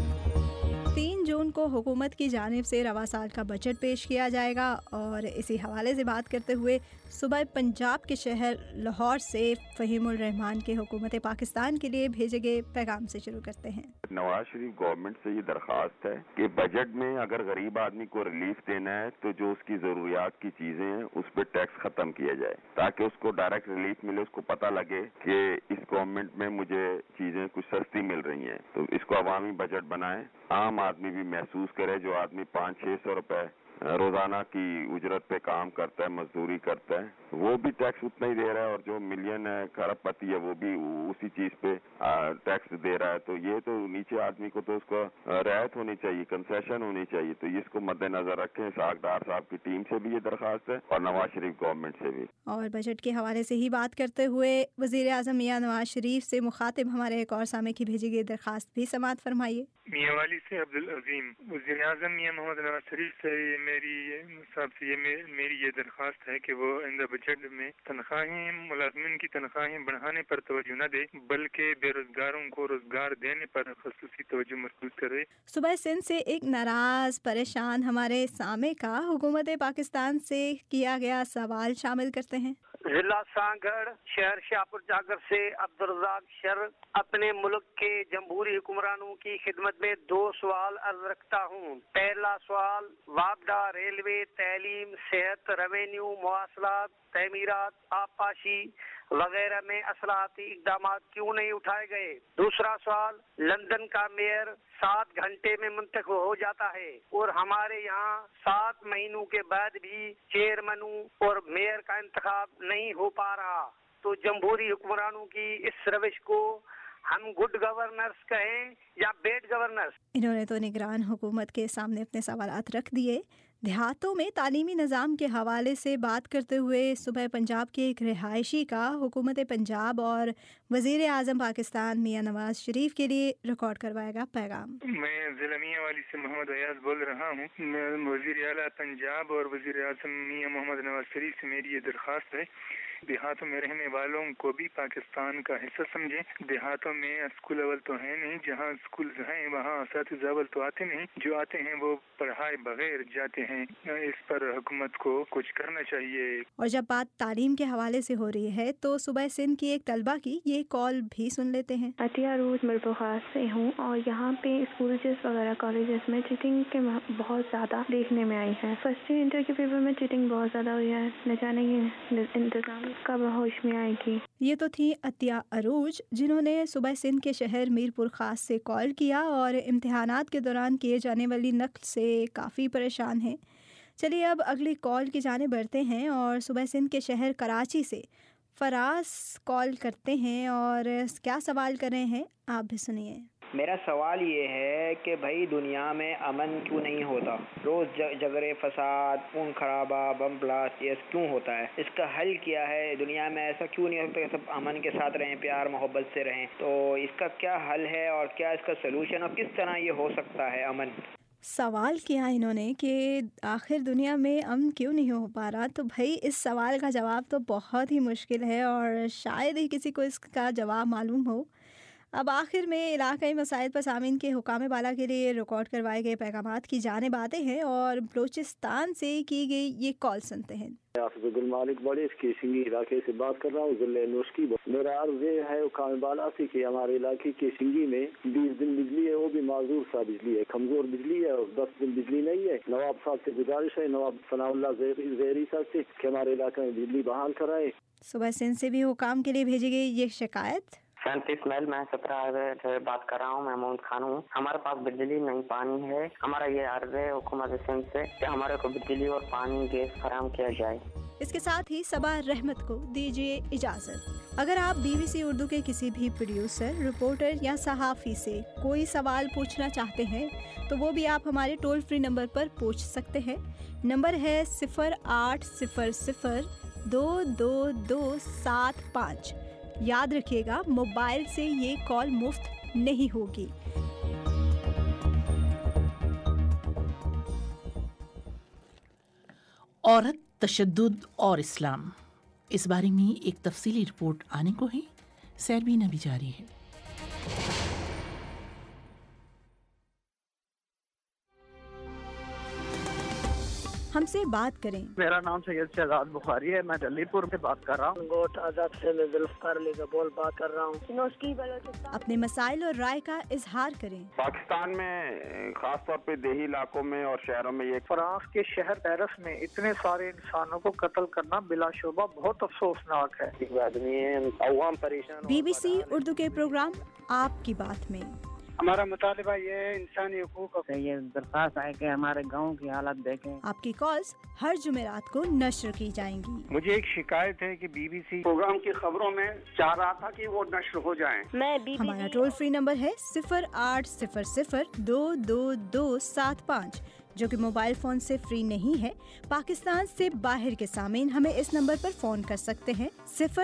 3 جون کو حکومت کی جانب سے رواں سال کا بجٹ پیش کیا جائے گا، اور اسی حوالے سے بات کرتے ہوئے صوبہ پنجاب کے شہر لاہور سے فہیم الرحمان کے حکومت پاکستان کے لیے بھیجے گئے پیغام سے شروع کرتے ہیں۔ نواز شریف گورنمنٹ سے یہ درخواست ہے کہ بجٹ میں اگر غریب آدمی کو ریلیف دینا ہے تو جو اس کی ضروریات کی چیزیں ہیں اس پہ ٹیکس ختم کیا جائے، تاکہ اس کو ڈائریکٹ ریلیف ملے، اس کو پتہ لگے کہ اس گورنمنٹ میں مجھے چیزیں کچھ سستی مل رہی ہیں۔ تو اس کو عوامی بجٹ بنائیں، عام آدمی بھی محسوس کرے، جو آدمی 500-600 روپے روزانہ کی اجرت پہ کام کرتا ہے، مزدوری کرتا ہے، وہ بھی ٹیکس اتنا ہی دے رہا ہے، اور جو ملین ہے کھرب پتی ہے وہ بھی اسی چیز پہ ٹیکس دے رہا ہے۔ تو یہ تو نیچے آدمی کو تو اس کو رعایت ہونی چاہیے، کنسیشن ہونی چاہیے۔ تو اس کو مد نظر رکھیں، اسحاق ڈار صاحب کی ٹیم سے بھی یہ درخواست ہے اور نواز شریف گورنمنٹ سے بھی۔ اور بجٹ کے حوالے سے ہی بات کرتے ہوئے وزیر اعظم میاں نواز شریف سے مخاطب ہمارے ایک اور سامع کی بھیجی گئی درخواست بھی سماعت فرمائیے۔ میاں والی سے عبدالعظیم، وزیر اعظم میاں محمد نواز شریف سے میری یہ درخواست ہے کہ وہ آئندہ بجٹ میں تنخواہیں، ملازمین کی تنخواہیں بڑھانے پر توجہ نہ دے، بلکہ بے روزگاروں کو روزگار دینے پر خصوصی توجہ مرکوز کرے۔ صوبہ سندھ سے ایک ناراض پریشان ہمارے سامع کا حکومت پاکستان سے کیا گیا سوال شامل کرتے ہیں۔ ضلع سانگڑ شہر شاہپور جاگر سے عبدالرزاق شر اپنے ملک کے جمہوری حکمرانوں کی خدمت میں 2 سوال عرض رکھتا ہوں۔ پہلا سوال، وابڈا، ریلوے، تعلیم، صحت، ریونیو، مواصلات، تعمیرات، آبپاشی وغیرہ میں اصلاحاتی اقدامات کیوں نہیں اٹھائے گئے؟ دوسرا سوال، لندن کا میئر 7 گھنٹے میں منتخب ہو جاتا ہے اور ہمارے یہاں 7 مہینوں کے بعد بھی چیئرمنوں اور میئر کا انتخاب نہیں ہو پا رہا۔ تو جمہوری حکمرانوں کی اس روش کو ہم گڈ گورننس کہیں یا بیڈ گورننس؟ انہوں نے تو نگران حکومت کے سامنے اپنے سوالات رکھ دیے۔ دیہاتوں میں تعلیمی نظام کے حوالے سے بات کرتے ہوئے صوبہ پنجاب کے ایک رہائشی کا حکومت پنجاب اور وزیر اعظم پاکستان میاں نواز شریف کے لیے ریکارڈ کروایا گا پیغام۔ میں ضلع میاں والی سے محمد ایاز بول رہا ہوں۔ وزیر اعلیٰ پنجاب اور وزیر اعظم میاں محمد نواز شریف سے میری یہ درخواست ہے، دیہاتوں میں رہنے والوں کو بھی پاکستان کا حصہ سمجھیں۔ دیہاتوں میں اسکول اول تو ہیں نہیں، جہاں اسکول ہیں وہاں اساتذہ اول تو آتے نہیں، جو آتے ہیں وہ پڑھائے بغیر جاتے ہیں۔ اس پر حکومت کو کچھ کرنا چاہیے۔ اور جب بات تعلیم کے حوالے سے ہو رہی ہے تو صوبہ سندھ کی ایک طلبہ کی یہ کال بھی سن لیتے ہیں۔ عطیہ روز مربوخاص سے ہوں، اور یہاں پہ اسکولز وغیرہ کالجز میں چیٹنگ کے بہت زیادہ دیکھنے میں آئی ہے۔ فرسٹ انٹر کے پیپر میں چیٹنگ بہت زیادہ ہوئی ہے، نہ جانے یہ انتظام کب ہوش میں آئے گی۔ یہ تو تھی عطیہ عروج، جنہوں نے صوبہ سندھ کے شہر میرپور خاص سے کال کیا اور امتحانات کے دوران کیے جانے والی نقل سے کافی پریشان ہیں۔ چلیے اب اگلی کال کی جانب بڑھتے ہیں اور صوبہ سندھ کے شہر کراچی سے فراز کال کرتے ہیں اور کیا سوال کر رہے ہیں آپ بھی سنیے۔ میرا سوال یہ ہے کہ بھائی دنیا میں امن کیوں نہیں ہوتا؟ روز جگڑے، فساد، خون خرابہ، بم بلاسٹ یہ کیوں ہوتا ہے؟ اس کا حل کیا ہے؟ دنیا میں ایسا کیوں نہیں ہوتا کہ سب امن کے ساتھ رہیں، پیار محبت سے رہیں؟ تو اس کا کیا حل ہے اور کیا اس کا سلوشن، اور کس طرح یہ ہو سکتا ہے امن؟ سوال کیا انہوں نے کہ آخر دنیا میں امن کیوں نہیں ہو پا رہا، تو بھائی اس سوال کا جواب تو بہت ہی مشکل ہے اور شاید ہی کسی کو اس کا جواب معلوم ہو۔ अब आखिर में इलाकाई मसाइल पर सामीन के हुकाम बाला के लिए रिकॉर्ड करवाए गए पैगामात की जानिब आते हैं और बलूचिस्तान से की गई ये कॉल सुनते हैं। अब्दुल मालिक बड़े इसके सिंगी इलाके से बात कर रहा हूँ, जिले नुस्की। मेरा अर्ज ये है हुकाम बाला से कि हमारे इलाके के सिंगी में 20 दिन बिजली है, वो भी माजूर सा बिजली है, कमजोर बिजली है, और 10 दिन बिजली नहीं है। नवाब साहब से गुजारिश है, नवाब सनाउल्लाह ज़हरी साहब से, कि हमारे इलाके में बिजली बहाल कराए। सुबह सिंध से भी हुकाम के लिए भेजी गई ये शिकायत। 37 मैल मैं 17 से बात कर रहा हूँ, महमूद खान हूँ। हमारे पास बिजली नहीं पानी है। हमारा ये अर्ज है हुकूमत सिंध से कि हमारे को बिजली और पानी गैस फराहम किया जाए। इसके साथ ही सबा रहमत को दीजिए इजाज़त। अगर आप BBC उर्दू के किसी भी प्रोड्यूसर, रिपोर्टर या सहाफ़ी से कोई सवाल पूछना चाहते हैं तो वो भी आप हमारे टोल फ्री नंबर पर पूछ सकते हैं। नंबर है 0800-222-75। याद रखिएगा, मोबाइल से ये कॉल मुफ्त नहीं होगी। औरत, तशद्दुद और इस्लाम, इस बारे में एक तफसीली रिपोर्ट आने को है। सैरबीन अभी जारी है। हमसे बात करें। मेरा नाम सैयद शहजाद बुखारी है, मैं जलीपुर से बात कर रहा हूँ। गोट आजाद से मैं जुल्फकार अली कबूल बात कर रहा हूँ। अपने मसाइल और राय का इजहार करें। पाकिस्तान में खास तौर पे देही इलाकों में और शहरों में ये फ्रांस के शहर पेरिस में इतने सारे इंसानों को कत्ल करना बिलाशुबा बहुत अफसोसनाक है। परेशान। BBC उर्दू के प्रोग्राम आपकी बात में हमारा मुतालिबा ये है इंसानी हुकूक से ये दरख्वास्त है कि हमारे गांव की हालत देखें। आपकी कॉल्स हर जुमेरात को नश्र की जाएंगी। मुझे एक शिकायत है कि BBC प्रोग्राम की खबरों में चाह रहा था कि वो नश्र हो जाएं। हमारा टोल फ्री नंबर है 0800-222-75, जो कि मोबाइल फ़ोन से फ्री नहीं है। पाकिस्तान से बाहर के सामीन हमें इस नंबर पर फ़ोन कर सकते हैं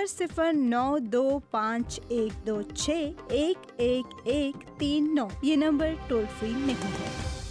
009251261139। ये नंबर टोल फ्री नहीं है।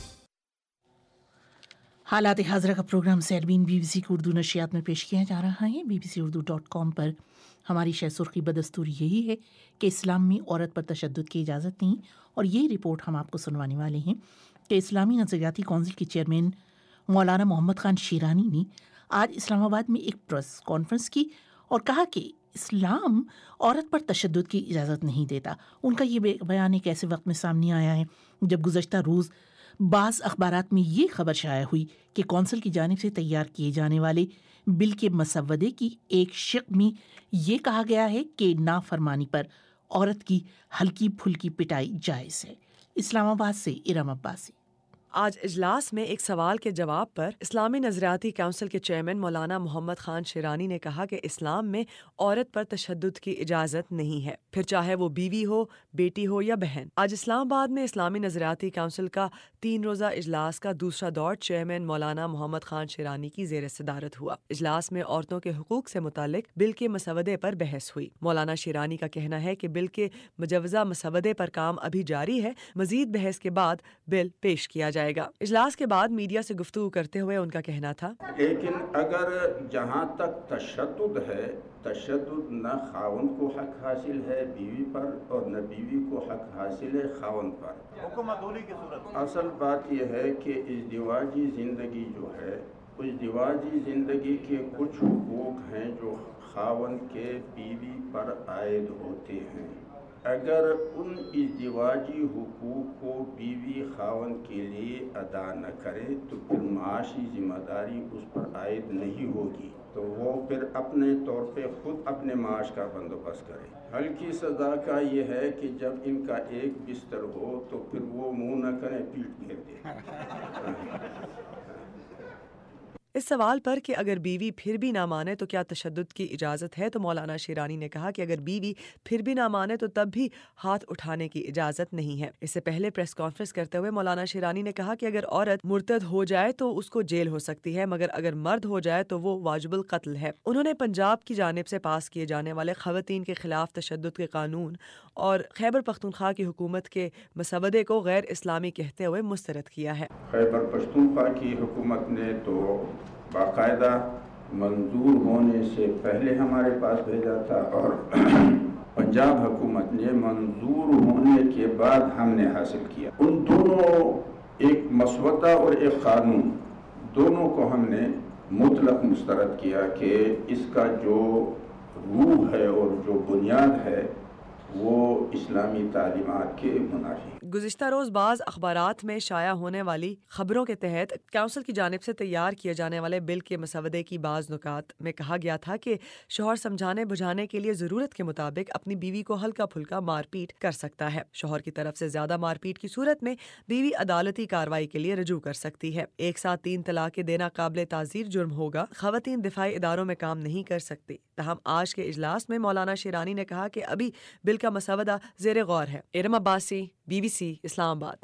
हालात हाज़रा का प्रोग्राम सैरबीन BBC की उर्दू नशियात में पेश किया जा रहा है। bbcurdu.com पर हमारी शय सुर्खी बदस्तूर यही है कि इस्लाम में औरत पर तशद्दुद की इजाज़त नहीं। और ये रिपोर्ट हम आपको सुनवाने वाले हैं कि इस्लामी नज़रियाती कौंसिल के चेयरमैन मौलाना मोहम्मद खान शेरानी ने आज इस्लामाबाद में एक प्रेस कॉन्फ्रेंस की और कहा कि इस्लाम औरत पर तशद्दुद की इजाज़त नहीं देता। उनका ये बयान एक ऐसे वक्त में सामने आया है जब गुज़श्ता रोज़ बाज़ अखबारात में ये खबर शाया हुई कि कौंसिल की जानिब से तैयार किए जाने वाले बिल के मसवदे की एक शिक में ये कहा गया है कि नाफरमानी पर औरत की हल्की फुल्की पिटाई जायज़ है। इस्लामाबाद से इरम अब्बासी। आज इजलास में एक सवाल के जवाब पर इस्लामी नज़रियाती काउंसिल के चेयरमैन मौलाना मोहम्मद खान शेरानी ने कहा कि इस्लाम में औरत पर तशद्दुद की इजाज़त नहीं है, फिर चाहे वो बीवी हो, बेटी हो या बहन। आज इस्लामाबाद में इस्लामी नज़रियाती काउंसिल का 3 रोज़ा इजलास का दूसरा दौर चेयरमैन मौलाना मोहम्मद खान शेरानी की ज़ेर सदारत हुआ। इजलास में औरतों के हुकूक से मुतालिक बिल के मसवदे पर बहस हुई। मौलाना शेरानी का कहना है कि बिल के मुजवज़ा मसवदे पर काम अभी जारी है, मज़ीद बहस के बाद बिल पेश किया जाएगा। इजलास के बाद मीडिया से गुफ्तगू करते हुए उनका कहना था, लेकिन अगर जहाँ तक तशद्दुद है, तशद्दुद न खावन को हक हासिल है बीवी पर और न बीवी को हक हासिल है खावन पर। असल बात यह है कि इज़्दिवाजी ज़िंदगी जो है, इज़्दिवाजी ज़िंदगी के कुछ हुकूक हैं जो खावन के बीवी पर आयद होते हैं। अगर उन इज़्दिवाजी हुकूक को बीवी खावन के लिए अदा न करे तो फिर माशी ज़िम्मेदारी उस पर आयद नहीं होगी, तो वो फिर अपने तौर पे खुद अपने माश का बंदोबस्त करे। हल्की सज़ा का ये है कि जब इनका एक बिस्तर हो तो फिर वो मुँह न करें, पीठ फेर दे। इस सवाल पर कि अगर बीवी फिर भी ना माने तो क्या तशद्दुद की इजाज़त है, तो मौलाना शेरानी ने कहा कि अगर बीवी फिर भी ना माने तो तब भी हाथ उठाने की इजाज़त नहीं है। इससे पहले प्रेस कॉन्फ्रेंस करते हुए मौलाना शेरानी ने कहा कि अगर औरत मुर्तद हो जाए तो उसको जेल हो सकती है, मगर अगर मर्द हो जाए तो वो वाजिबुल कत्ल है। उन्होंने पंजाब की जानिब से पास किए जाने वाले ख़वातीन के खिलाफ तशद्दुद के कानून और खैबर पख्तूनख्वा की हुकूमत के मसवदे को गैर इस्लामी कहते हुए मुस्तरद किया है। खैबर पख्तूनख्वा की हुकूमत ने तो बाकायदा मंजूर होने से पहले हमारे पास भेजा था और पंजाब हुकूमत ने मंजूर होने के बाद हमने हासिल किया। उन दोनों, एक मसवदा और एक कानून, दोनों को हमने मुतलक मुस्तरद किया कि इसका जो रूह है और जो बुनियाद है वो इस्लामी तालीमात के मुनाफी। गुज़िश्ता रोज़ बाज़ अखबारात में शाया होने वाली खबरों के तहत काउंसिल की जानिब से तैयार किए जाने वाले बिल के मसवदे की बाज़ नुकात में कहा गया था कि शौहर समझाने बुझाने के लिए ज़रूरत के मुताबिक अपनी बीवी को हल्का फुल्का मारपीट कर सकता है। शौहर की तरफ से ज़्यादा मारपीट की सूरत में बीवी अदालती कार्रवाई के लिए रजू कर सकती है। एक साथ 3 तलाक़ें देना काबिल ताज़ीर जुर्म होगा। ख़वातीन दिफाई इदारों में काम नहीं कर सकती। तहम आज के इजलास में मौलाना शेरानी ने कहा कि अभी बिल का मसवदा ज़ेर गौर है। इरम अब्बासी, BBC इस्लामाबाद।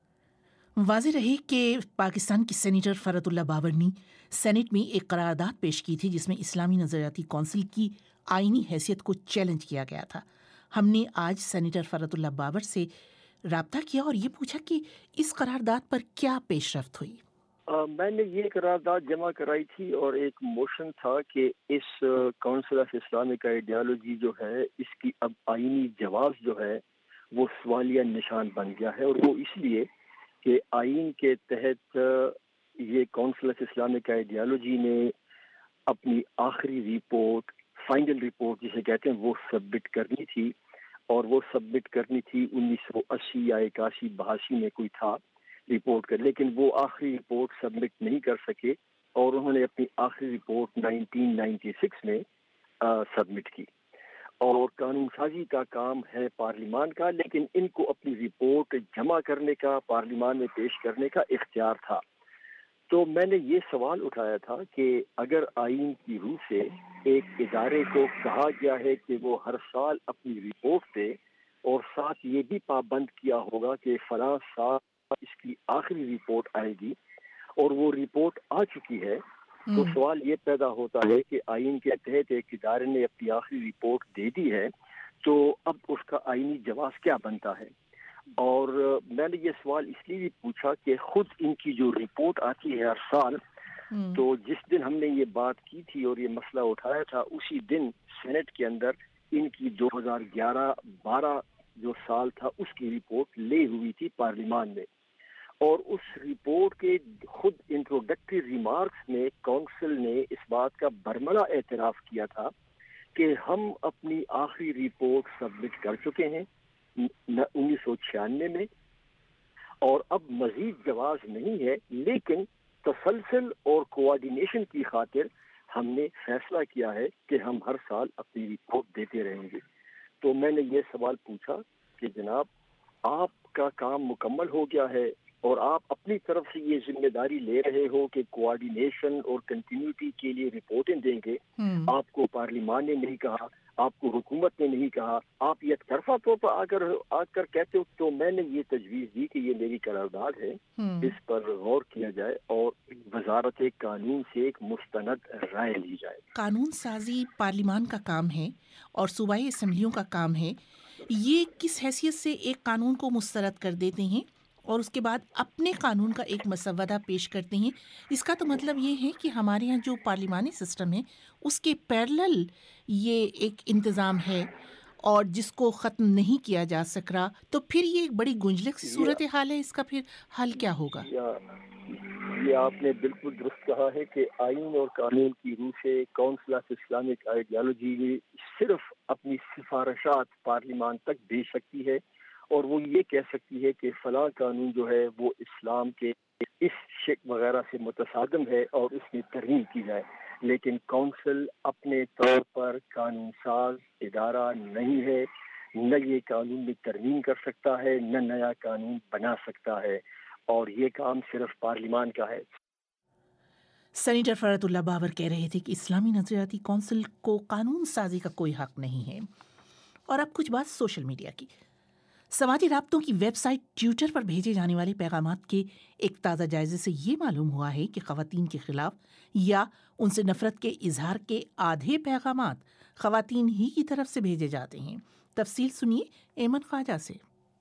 वाज़ेह रहे कि पाकिस्तान की सेनेटर फ़रतुल्लाह बाबर ने सेनेट में एक करारदाद पेश की थी जिसमें इस्लामी नज़रियाती कौंसिल की आईनी हैसियत को चैलेंज किया गया था। हमने आज सेनेटर फ़रतुल्लाह बाबर से राब्ता किया और ये पूछा कि इस करारदाद पर क्या पेशरफ्त हुई। मैंने ये करारदाद जमा कराई थी और एक मोशन था कि इस काउंसिल ऑफ इस्लामिक आइडियालॉजी जो है इसकी अब आईनी जवाब जो है वो सवालिया निशान बन गया है, और वो इसलिए कि आइन के तहत ये काउंसिल ऑफ इस्लामिक आइडियालॉजी ने अपनी आखिरी रिपोर्ट, फाइनल रिपोर्ट जिसे कहते हैं, वो सबमिट करनी थी, और वो सबमिट करनी थी 1980 या 81 82 में कोई था रिपोर्ट कर, लेकिन वो आखिरी रिपोर्ट सबमिट नहीं कर सके और उन्होंने अपनी आखिरी रिपोर्ट 1996 में सबमिट की। और कानून साजी का काम है पार्लिमान का, लेकिन इनको अपनी रिपोर्ट जमा करने का, पार्लिमान में पेश करने का इख्तियार था। तो मैंने ये सवाल उठाया था कि अगर आइन की रूह से एक इदारे को कहा गया है कि वो हर साल अपनी रिपोर्ट दे, और साथ ये भी पाबंद किया होगा कि फलां साल इसकी आखिरी रिपोर्ट आएगी, और वो रिपोर्ट आ चुकी है, तो सवाल ये पैदा होता है कि आइन के तहत एक इदारे ने अपनी आखिरी रिपोर्ट दे दी है, तो अब उसका आइनी जवाब क्या बनता है। और मैंने ये सवाल इसलिए भी पूछा कि खुद इनकी जो रिपोर्ट आती है हर साल, तो जिस दिन हमने ये बात की थी और ये मसला उठाया था, उसी दिन सेनेट के अंदर इनकी 2011-12 जो साल था उसकी रिपोर्ट ले हुई थी पार्लियामान में, और उस रिपोर्ट के खुद इंट्रोडक्टरी रिमार्क्स में काउंसिल ने इस बात का बरमला एतराफ़ किया था कि हम अपनी आखिरी रिपोर्ट सबमिट कर चुके हैं 1996 में, और अब मजीद जवाब नहीं है, लेकिन तसलसल और कोऑर्डिनेशन की खातिर हमने फैसला किया है कि हम हर साल अपनी रिपोर्ट देते रहेंगे। तो मैंने ये सवाल पूछा कि जनाब, आपका काम मुकम्मल हो गया है और आप अपनी तरफ से ये जिम्मेदारी ले रहे हो कि कोऑर्डिनेशन और कंटिन्यूटी के लिए रिपोर्टें देंगे, आपको पार्लियामान ने नहीं कहा, आपको हुकूमत ने नहीं कहा, आप ये तरफा तौर पर आकर कहते हो। तो मैंने ये तजवीज़ दी कि ये मेरी करारदाद है, इस पर गौर किया जाए और वजारत कानून से एक मुस्तनद राय ली जाए। कानून साजी पार्लियामान का काम है और सूबाई असम्बलियों का काम है। ये किस हैसियत से एक कानून को मुस्तरद कर देते हैं और उसके बाद अपने कानून का एक मसवदा पेश करते हैं? इसका तो मतलब ये है कि हमारे यहाँ जो पार्लिमानी सिस्टम है उसके पैरेलल ये एक इंतज़ाम है और जिसको ख़त्म नहीं किया जा सक रहा, तो फिर ये एक बड़ी गुंजलक सी सूरत हाल है। इसका फिर हल क्या होगा? ये आपने बिल्कुल दुरुस्त कहा है कि आइन और कानून की रूह से काउंसिल ऑफ इस्लामिक आइडियालॉजी सिर्फ अपनी सिफारिशात पार्लियामान तक भेज सकती है, और वो ये कह सकती है कि फलां कानून जो है वो इस्लाम के इस शिक वगैरह से मुतसादम है और इसमें तरमीम की जाए, लेकिन काउंसिल अपने तौर पर कानून साज इदारा नहीं है, न ये कानून में तरमीम कर सकता है न नया कानून बना सकता है, और ये काम सिर्फ पार्लियामान का है। सेनेटर फ़रतुल्लाह बाबर कह रहे थे कि इस्लामी नज़रियाती कौंसिल को कानून साजी का कोई हक नहीं है। और अब कुछ बात सोशल मीडिया की। समाजी राब्तों की वेबसाइट ट्विटर पर भेजे जाने वाले पैगामात के एक ताज़ा जायजे से ये मालूम हुआ है कि ख़वातीन के ख़िलाफ़ या उनसे नफ़रत के इजहार के आधे पैगामात ख़वातीन ही की तरफ से भेजे जाते हैं। तफसील सुनिए एमन ख्वाजा से।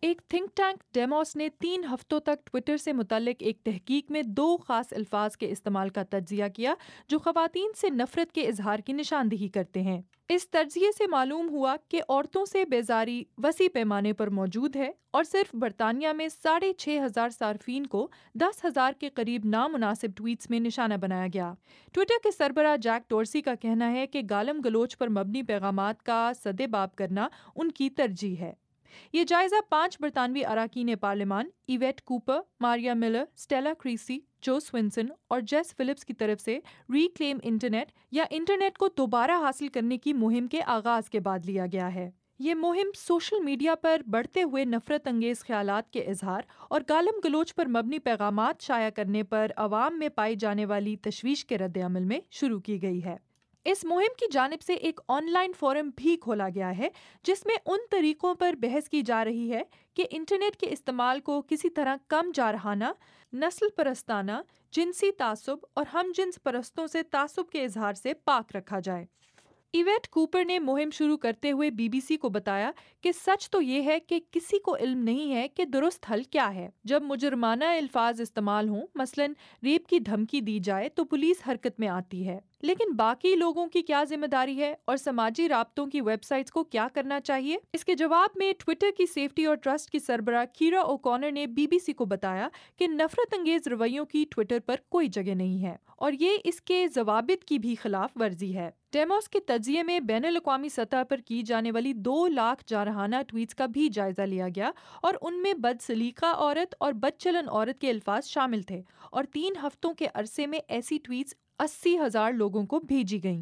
ایک تھنک ٹینک ڈیموس نے 3 ہفتوں تک ٹویٹر سے متعلق ایک تحقیق میں 2 خاص الفاظ کے استعمال کا تجزیہ کیا جو خواتین سے نفرت کے اظہار کی نشاندہی کرتے ہیں۔ اس تجزیے سے معلوم ہوا کہ عورتوں سے بیزاری وسیع پیمانے پر موجود ہے اور صرف برطانیہ میں 6,500 صارفین کو 10,000 کے قریب نامناسب ٹویٹس میں نشانہ بنایا گیا۔ ٹویٹر کے سربراہ جیک ڈورسی کا کہنا ہے کہ گالم گلوچ پر مبنی پیغامات کا سدباب کرنا ان کی ترجیح ہے۔ یہ جائزہ 5 برطانوی اراکین پارلیمان Yvette Cooper, Maria Miller, Stella Creasy, Jo Swenson اور جیس فلپس کی طرف سے ریکلیم انٹرنیٹ یا انٹرنیٹ کو دوبارہ حاصل کرنے کی مہم کے آغاز کے بعد لیا گیا ہے۔ یہ مہم سوشل میڈیا پر بڑھتے ہوئے نفرت انگیز خیالات کے اظہار اور گالم گلوچ پر مبنی پیغامات شائع کرنے پر عوام میں پائی جانے والی تشویش کے رد عمل میں شروع کی گئی ہے۔ اس مہم کی جانب سے ایک آن لائن فورم بھی کھولا گیا ہے جس میں ان طریقوں پر بحث کی جا رہی ہے کہ انٹرنیٹ کے استعمال کو کسی طرح کم جارحانہ، نسل پرستانہ، جنسی تعصب اور ہم جنس پرستوں سے تعصب کے اظہار سے پاک رکھا جائے۔ ایویٹ کوپر نے مہم شروع کرتے ہوئے بی بی سی کو بتایا کہ سچ تو یہ ہے کہ کسی کو علم نہیں ہے کہ درست حل کیا ہے۔ جب مجرمانہ الفاظ استعمال ہوں، مثلاً ریپ کی دھمکی دی جائے تو پولیس حرکت میں آتی ہے، لیکن باقی لوگوں کی کیا ذمہ داری ہے اور سماجی رابطوں کی ویب سائٹس کو کیا کرنا چاہیے؟ اس کے جواب میں ٹویٹر کی سیفٹی اور ٹرسٹ کی سربراہ کیرا اوکونر نے بی بی سی کو بتایا کہ نفرت انگیز رویوں کی ٹویٹر پر کوئی جگہ نہیں ہے اور یہ اس کے ضوابط کی بھی خلاف ورزی ہے۔ ڈیموس کے تجزیے میں بین الاقوامی سطح پر کی جانے والی 2 لاکھ جارحانہ ٹویٹس کا بھی جائزہ لیا گیا اور ان میں بد سلیقہ عورت اور بد چلن عورت کے الفاظ شامل تھے اور 3 ہفتوں کے عرصے میں ایسی ٹویٹس 80,000 لوگوں کو بھیجی گئیں۔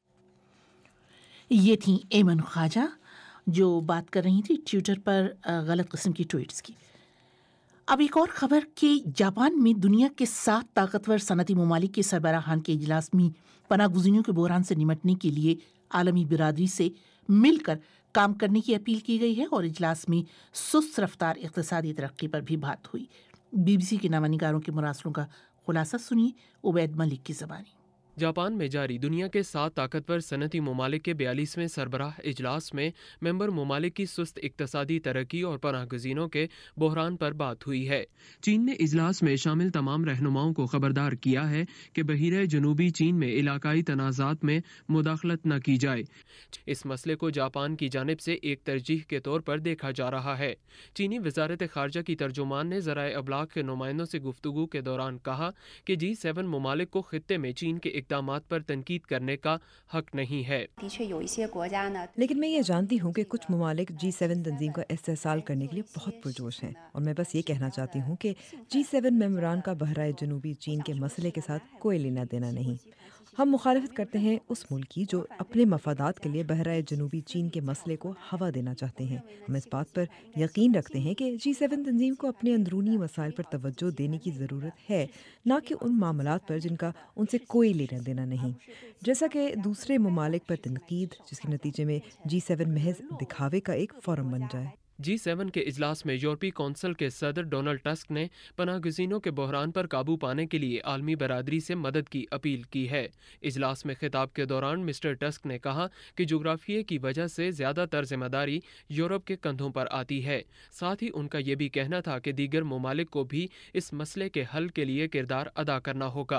یہ تھیں ایمن خواجہ جو بات کر رہی تھی ٹویٹر پر غلط قسم کی ٹویٹس کی۔ اب ایک اور خبر کہ جاپان میں دنیا کے 7 طاقتور صنعتی ممالک کے سربراہان کے اجلاس میں پناہ گزینوں کے بحران سے نمٹنے کے لیے عالمی برادری سے مل کر کام کرنے کی اپیل کی گئی ہے اور اجلاس میں سست رفتار اقتصادی ترقی پر بھی بات ہوئی۔ بی بی سی کے نامہ نگاروں کے مراسلوں کا خلاصہ سنیے عبید ملک کی زبانی۔ جاپان میں جاری دنیا کے 7 طاقتور صنعتی ممالک کے 42ویں سربراہ اجلاس میں ممبر ممالک کی سست اقتصادی ترقی اور پناہ گزینوں کے بحران پر بات ہوئی ہے۔ چین نے اجلاس میں شامل تمام رہنماؤں کو خبردار کیا ہے کہ بحیرہ جنوبی چین میں علاقائی تنازعات میں مداخلت نہ کی جائے۔ اس مسئلے کو جاپان کی جانب سے ایک ترجیح کے طور پر دیکھا جا رہا ہے۔ چینی وزارت خارجہ کی ترجمان نے ذرائع ابلاغ کے نمائندوں سے گفتگو کے دوران کہا کہ G7 ممالک کو خطے میں چین کے اقدامات پر تنقید کرنے کا حق نہیں ہے۔ لیکن میں یہ جانتی ہوں کہ کچھ ممالک G7 تنظیم کا استحصال کرنے کے لیے بہت پرجوش ہیں اور میں بس یہ کہنا چاہتی ہوں کہ G7 ممبران کا بحیرہ جنوبی چین کے مسئلے کے ساتھ کوئی لینا دینا نہیں۔ ہم مخالفت کرتے ہیں اس ملک کی جو اپنے مفادات کے لیے بحیرہ جنوبی چین کے مسئلے کو ہوا دینا چاہتے ہیں۔ ہم اس بات پر یقین رکھتے ہیں کہ G7 تنظیم کو اپنے اندرونی مسائل پر توجہ دینے کی ضرورت ہے، نہ کہ ان معاملات پر جن کا ان سے کوئی لینا دینا نہیں، جیسا کہ دوسرے ممالک پر تنقید جس کے نتیجے میں G7 محض دکھاوے کا ایک فورم بن جائے۔ G7 کے اجلاس میں یورپی کونسل کے صدر ڈونلڈ ٹسک نے پناہ گزینوں کے بحران پر قابو پانے کے لیے عالمی برادری سے مدد کی اپیل کی ہے۔ اجلاس میں خطاب کے دوران مسٹر ٹسک نے کہا کہ جغرافیے کی وجہ سے زیادہ تر ذمہ داری یورپ کے کندھوں پر آتی ہے۔ ساتھ ہی ان کا یہ بھی کہنا تھا کہ دیگر ممالک کو بھی اس مسئلے کے حل کے لیے کردار ادا کرنا ہوگا۔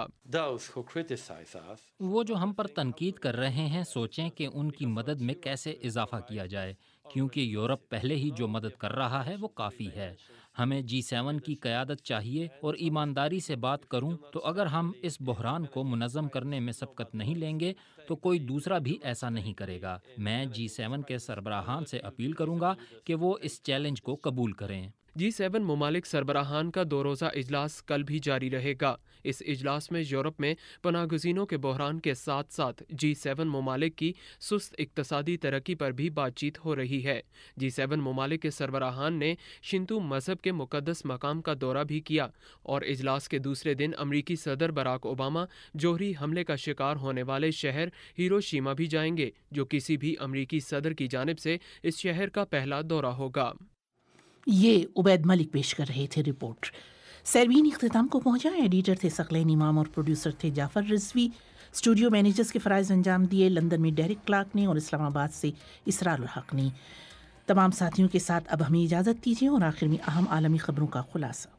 وہ جو ہم پر تنقید کر رہے ہیں سوچیں کہ ان کی مدد میں کیسے اضافہ کیا جائے، کیونکہ یورپ پہلے ہی جو مدد کر رہا ہے وہ کافی ہے۔ ہمیں G7 کی قیادت چاہیے اور ایمانداری سے بات کروں تو اگر ہم اس بحران کو منظم کرنے میں سبقت نہیں لیں گے تو کوئی دوسرا بھی ایسا نہیں کرے گا۔ میں G7 کے سربراہان سے اپیل کروں گا کہ وہ اس چیلنج کو قبول کریں۔ G7 ممالک سربراہان کا 2 روزہ اجلاس کل بھی جاری رہے گا۔ اس اجلاس میں یورپ میں پناہ گزینوں کے بحران کے ساتھ ساتھ G7 ممالک کی سست اقتصادی ترقی پر بھی بات چیت ہو رہی ہے۔ G7 ممالک کے سربراہان نے شنتو مذہب کے مقدس مقام کا دورہ بھی کیا اور اجلاس کے دوسرے دن امریکی صدر براک اوباما جوہری حملے کا شکار ہونے والے شہر ہیروشیما بھی جائیں گے، جو کسی بھی امریکی صدر کی جانب سے اس شہر کا پہلا دورہ ہوگا۔ یہ عبید ملک پیش کر رہے تھے رپورٹ۔ سیربین اختتام کو پہنچا۔ ایڈیٹر تھے ثقلین امام اور پروڈیوسر تھے جعفر رضوی۔ اسٹوڈیو مینیجرز کے فرائض انجام دیے لندن میں ڈیرک کلارک نے اور اسلام آباد سے اسرار الحق نے۔ तमाम साथियों के साथ अब हमें इजाज़त दीजिए और आखिर में अहम आलमी खबरों का खुलासा।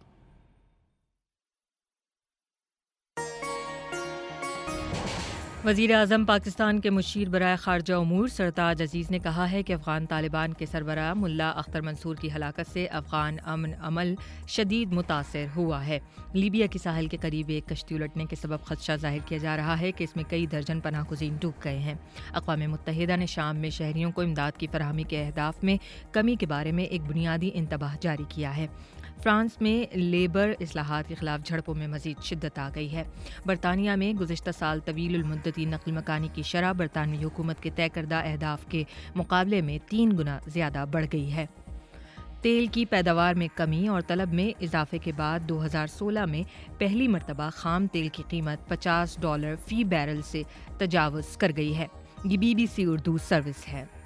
वज़ीर आज़म पाकिस्तान के मुशीर बराए ख़ारजा उमूर सरताज अजीज़ ने कहा है कि अफ़गान तालिबान के सरबराह मुल्ला अख्तर मंसूर की हलाकत से अफ़गान अमन अमल शदीद मुतासर हुआ है। लीबिया की साहिल के करीब एक कश्ती उलटने के सबब खदशा ज़ाहिर किया जा रहा है कि इसमें कई दर्जन पनाह गुज़ीन डूब गए हैं। अक़वाम मुत्तहिदा ने शाम में शहरियों को इमदाद की फराहमी के अहदाफ में कमी के बारे में एक बुनियादी इंतबाह जारी किया है। फ्रांस में लेबर इस्लाहात के खिलाफ झड़पों में मजीद शिद्दत आ गई है। बरतानिया में गुज़िश्ता साल तवील मुद्दती नकल मकानी की शरह बरतानवी हुकूमत के तय करदा अहदाफ के मुकाबले में 3 गुना ज़्यादा बढ़ गई है। तेल की पैदावार में कमी और तलब में इजाफे के बाद 2016 में पहली मरतबा खाम तेल की कीमत $50 फ़ी बैरल से तजावुज़ कर गई है। ये BBC उर्दू सर्विस है।